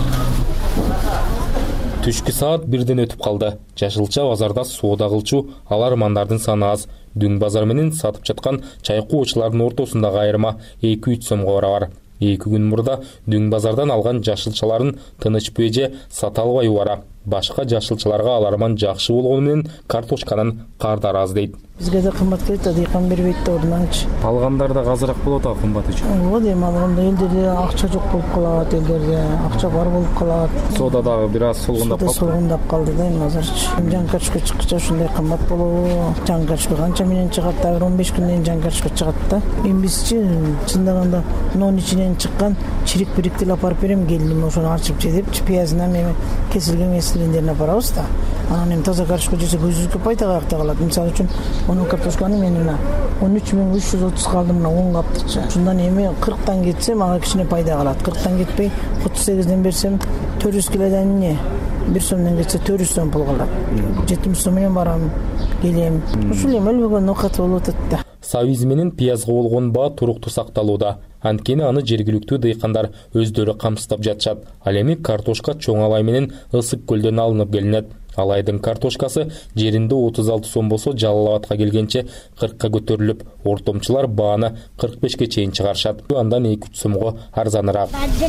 Түшкү саат бирден өтүп калды. Жашылча базарда соода кылчу алармандардын саны аз. Дүң базар менен сатып жаткан чай куучулардын ортосундагы айырма эки үч сомго барабар. Эки күн мурда дүң базардан алган жашылчаларын тынычпай же сата албай убара. Башка жашылчаларга аларман жакшы болгону менен картошканын кардары аз дейт. Бизге да кымбат келет да, дыйкан бербейт да ордунанчы. Алгандар да азыраак болот а кымбат үчүн. Ооба, эми алганда элдерде акча жок болуп калат, элдерде акча бар болуп калат. Соода дагы бир аз солгундап калды. Солгундап калды да эми азырчы. Жан картошка чыккыча ушундай кымбат болобу. Жан картошка канча менен чыгат, дагы он беш күндөн жан картошка чыгат да. Эми бизчи чындаганда нон ичинен чыккан чирик бирикти алып барып берем, келиним ошону арчып же депчи, пиязынан эми кесилген месилендерин апарабыз да. Анан эми таза картошка жесе көзүбүзгө пайда каякта калат. Мисалы үчүн онун картошканы мен мына он үч миң үч жүз отуз калды, мына он каптыкчы. Ушундан эми кырктан кетсе мага кичине пайда калат. кырктан кетпей отуз сегизден берсем төрт жүз килодон эмне, бир сомдон кетсе төрт жүз сом пул калат. жетимиш сом менен барам, келем. Ушул эми өлбөгөн оокат болуп атат да. Сабиз менен пиязга болгон баа туруктуу сакталууда. Анткени аны жергиликтүү дыйкандар өздөрү камсыздап жатышат. Ал эми картошка Чоңалай менен Ысык көлдөн алынып келинет. Алайдын картошкасы жеринде отуз алты сом болсо, Жалал Абадка келгенче кыркка көтөрүлүп, ортомчулар бааны кырк бешке чейин чыгарышат. Андан эки үч сомго арзаныраак.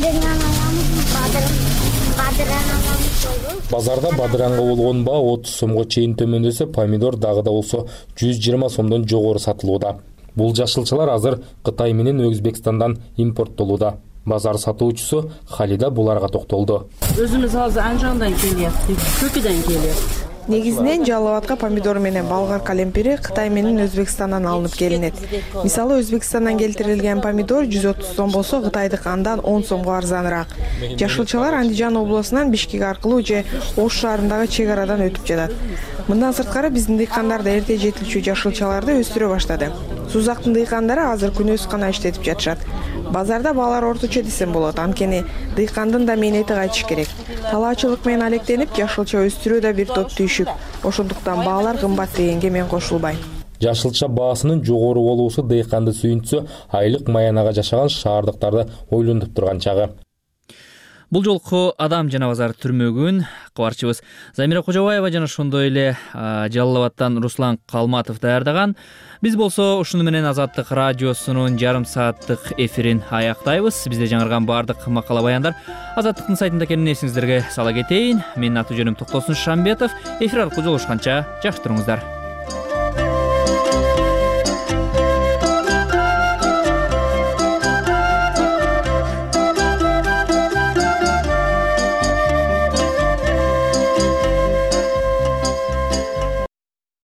Базарда бадыранга болгон баа отуз сомго чейин төмөндөсө, помидор дагы да болсо жүз жыйырма сомдон жогору сатылууда. Бул жашылчалар азыр Кытай менен Өзбекстандан импорттолууда. Базар сатуучусу Халида буларга токтолду. Өзүмүз азыр Анжандан келип, Көкөдөн келип. Негизинен Жалал Абадка помидор менен болгар калемпири Кытай менен Өзбекстандан алынып келинет. Мисалы, Өзбекстандан келтирилген помидор жүз отуз сом болсо, Кытайдык андан он сомго арзаныраак. Жашылчалар Андижан облусунан Бишкек аркылуу же Ош шаарындагы чек арадан өтүп жатат. Мындан сырткары биздин дыйкандар да эрте жетилчү жашылчаларды өстүрө баштады. Сузактын дыйкандары азыр күнөс гана иштетип жатышат. Базарда баалар орточо десем болот, анткени дыйкандын да мээнети кайтыш керек. Талаачылык менен алектенип, жашылча өстүрүү да бир топ түйшүк. Ошондуктан баалар кымбат дегенге мен кошулбайм. Жашылча баасынын жогору болуусу дыйканды сүйүнтсө, айлык маянага жашаган шаардыктарды ойлонуп турган чагы. Бул жолку Адам жана базар түрмөгүн кабарчыбыз Замира Кожобаева жана ошондой эле Жалал Абадтан Руслан Калматов даярдаган. Биз болсо ушуну менен Азаттык радиосунун жарым сааттык эфирин аяктайбыз. Бизде жаңырган баардык макала баяндар Азаттыктын сайтында экенин эсиңиздерге сала кетейин. Менин аты жөнүм Токтосун Шамбетов. Эфир аркылуу жолугушканча жакшы туруңуздар.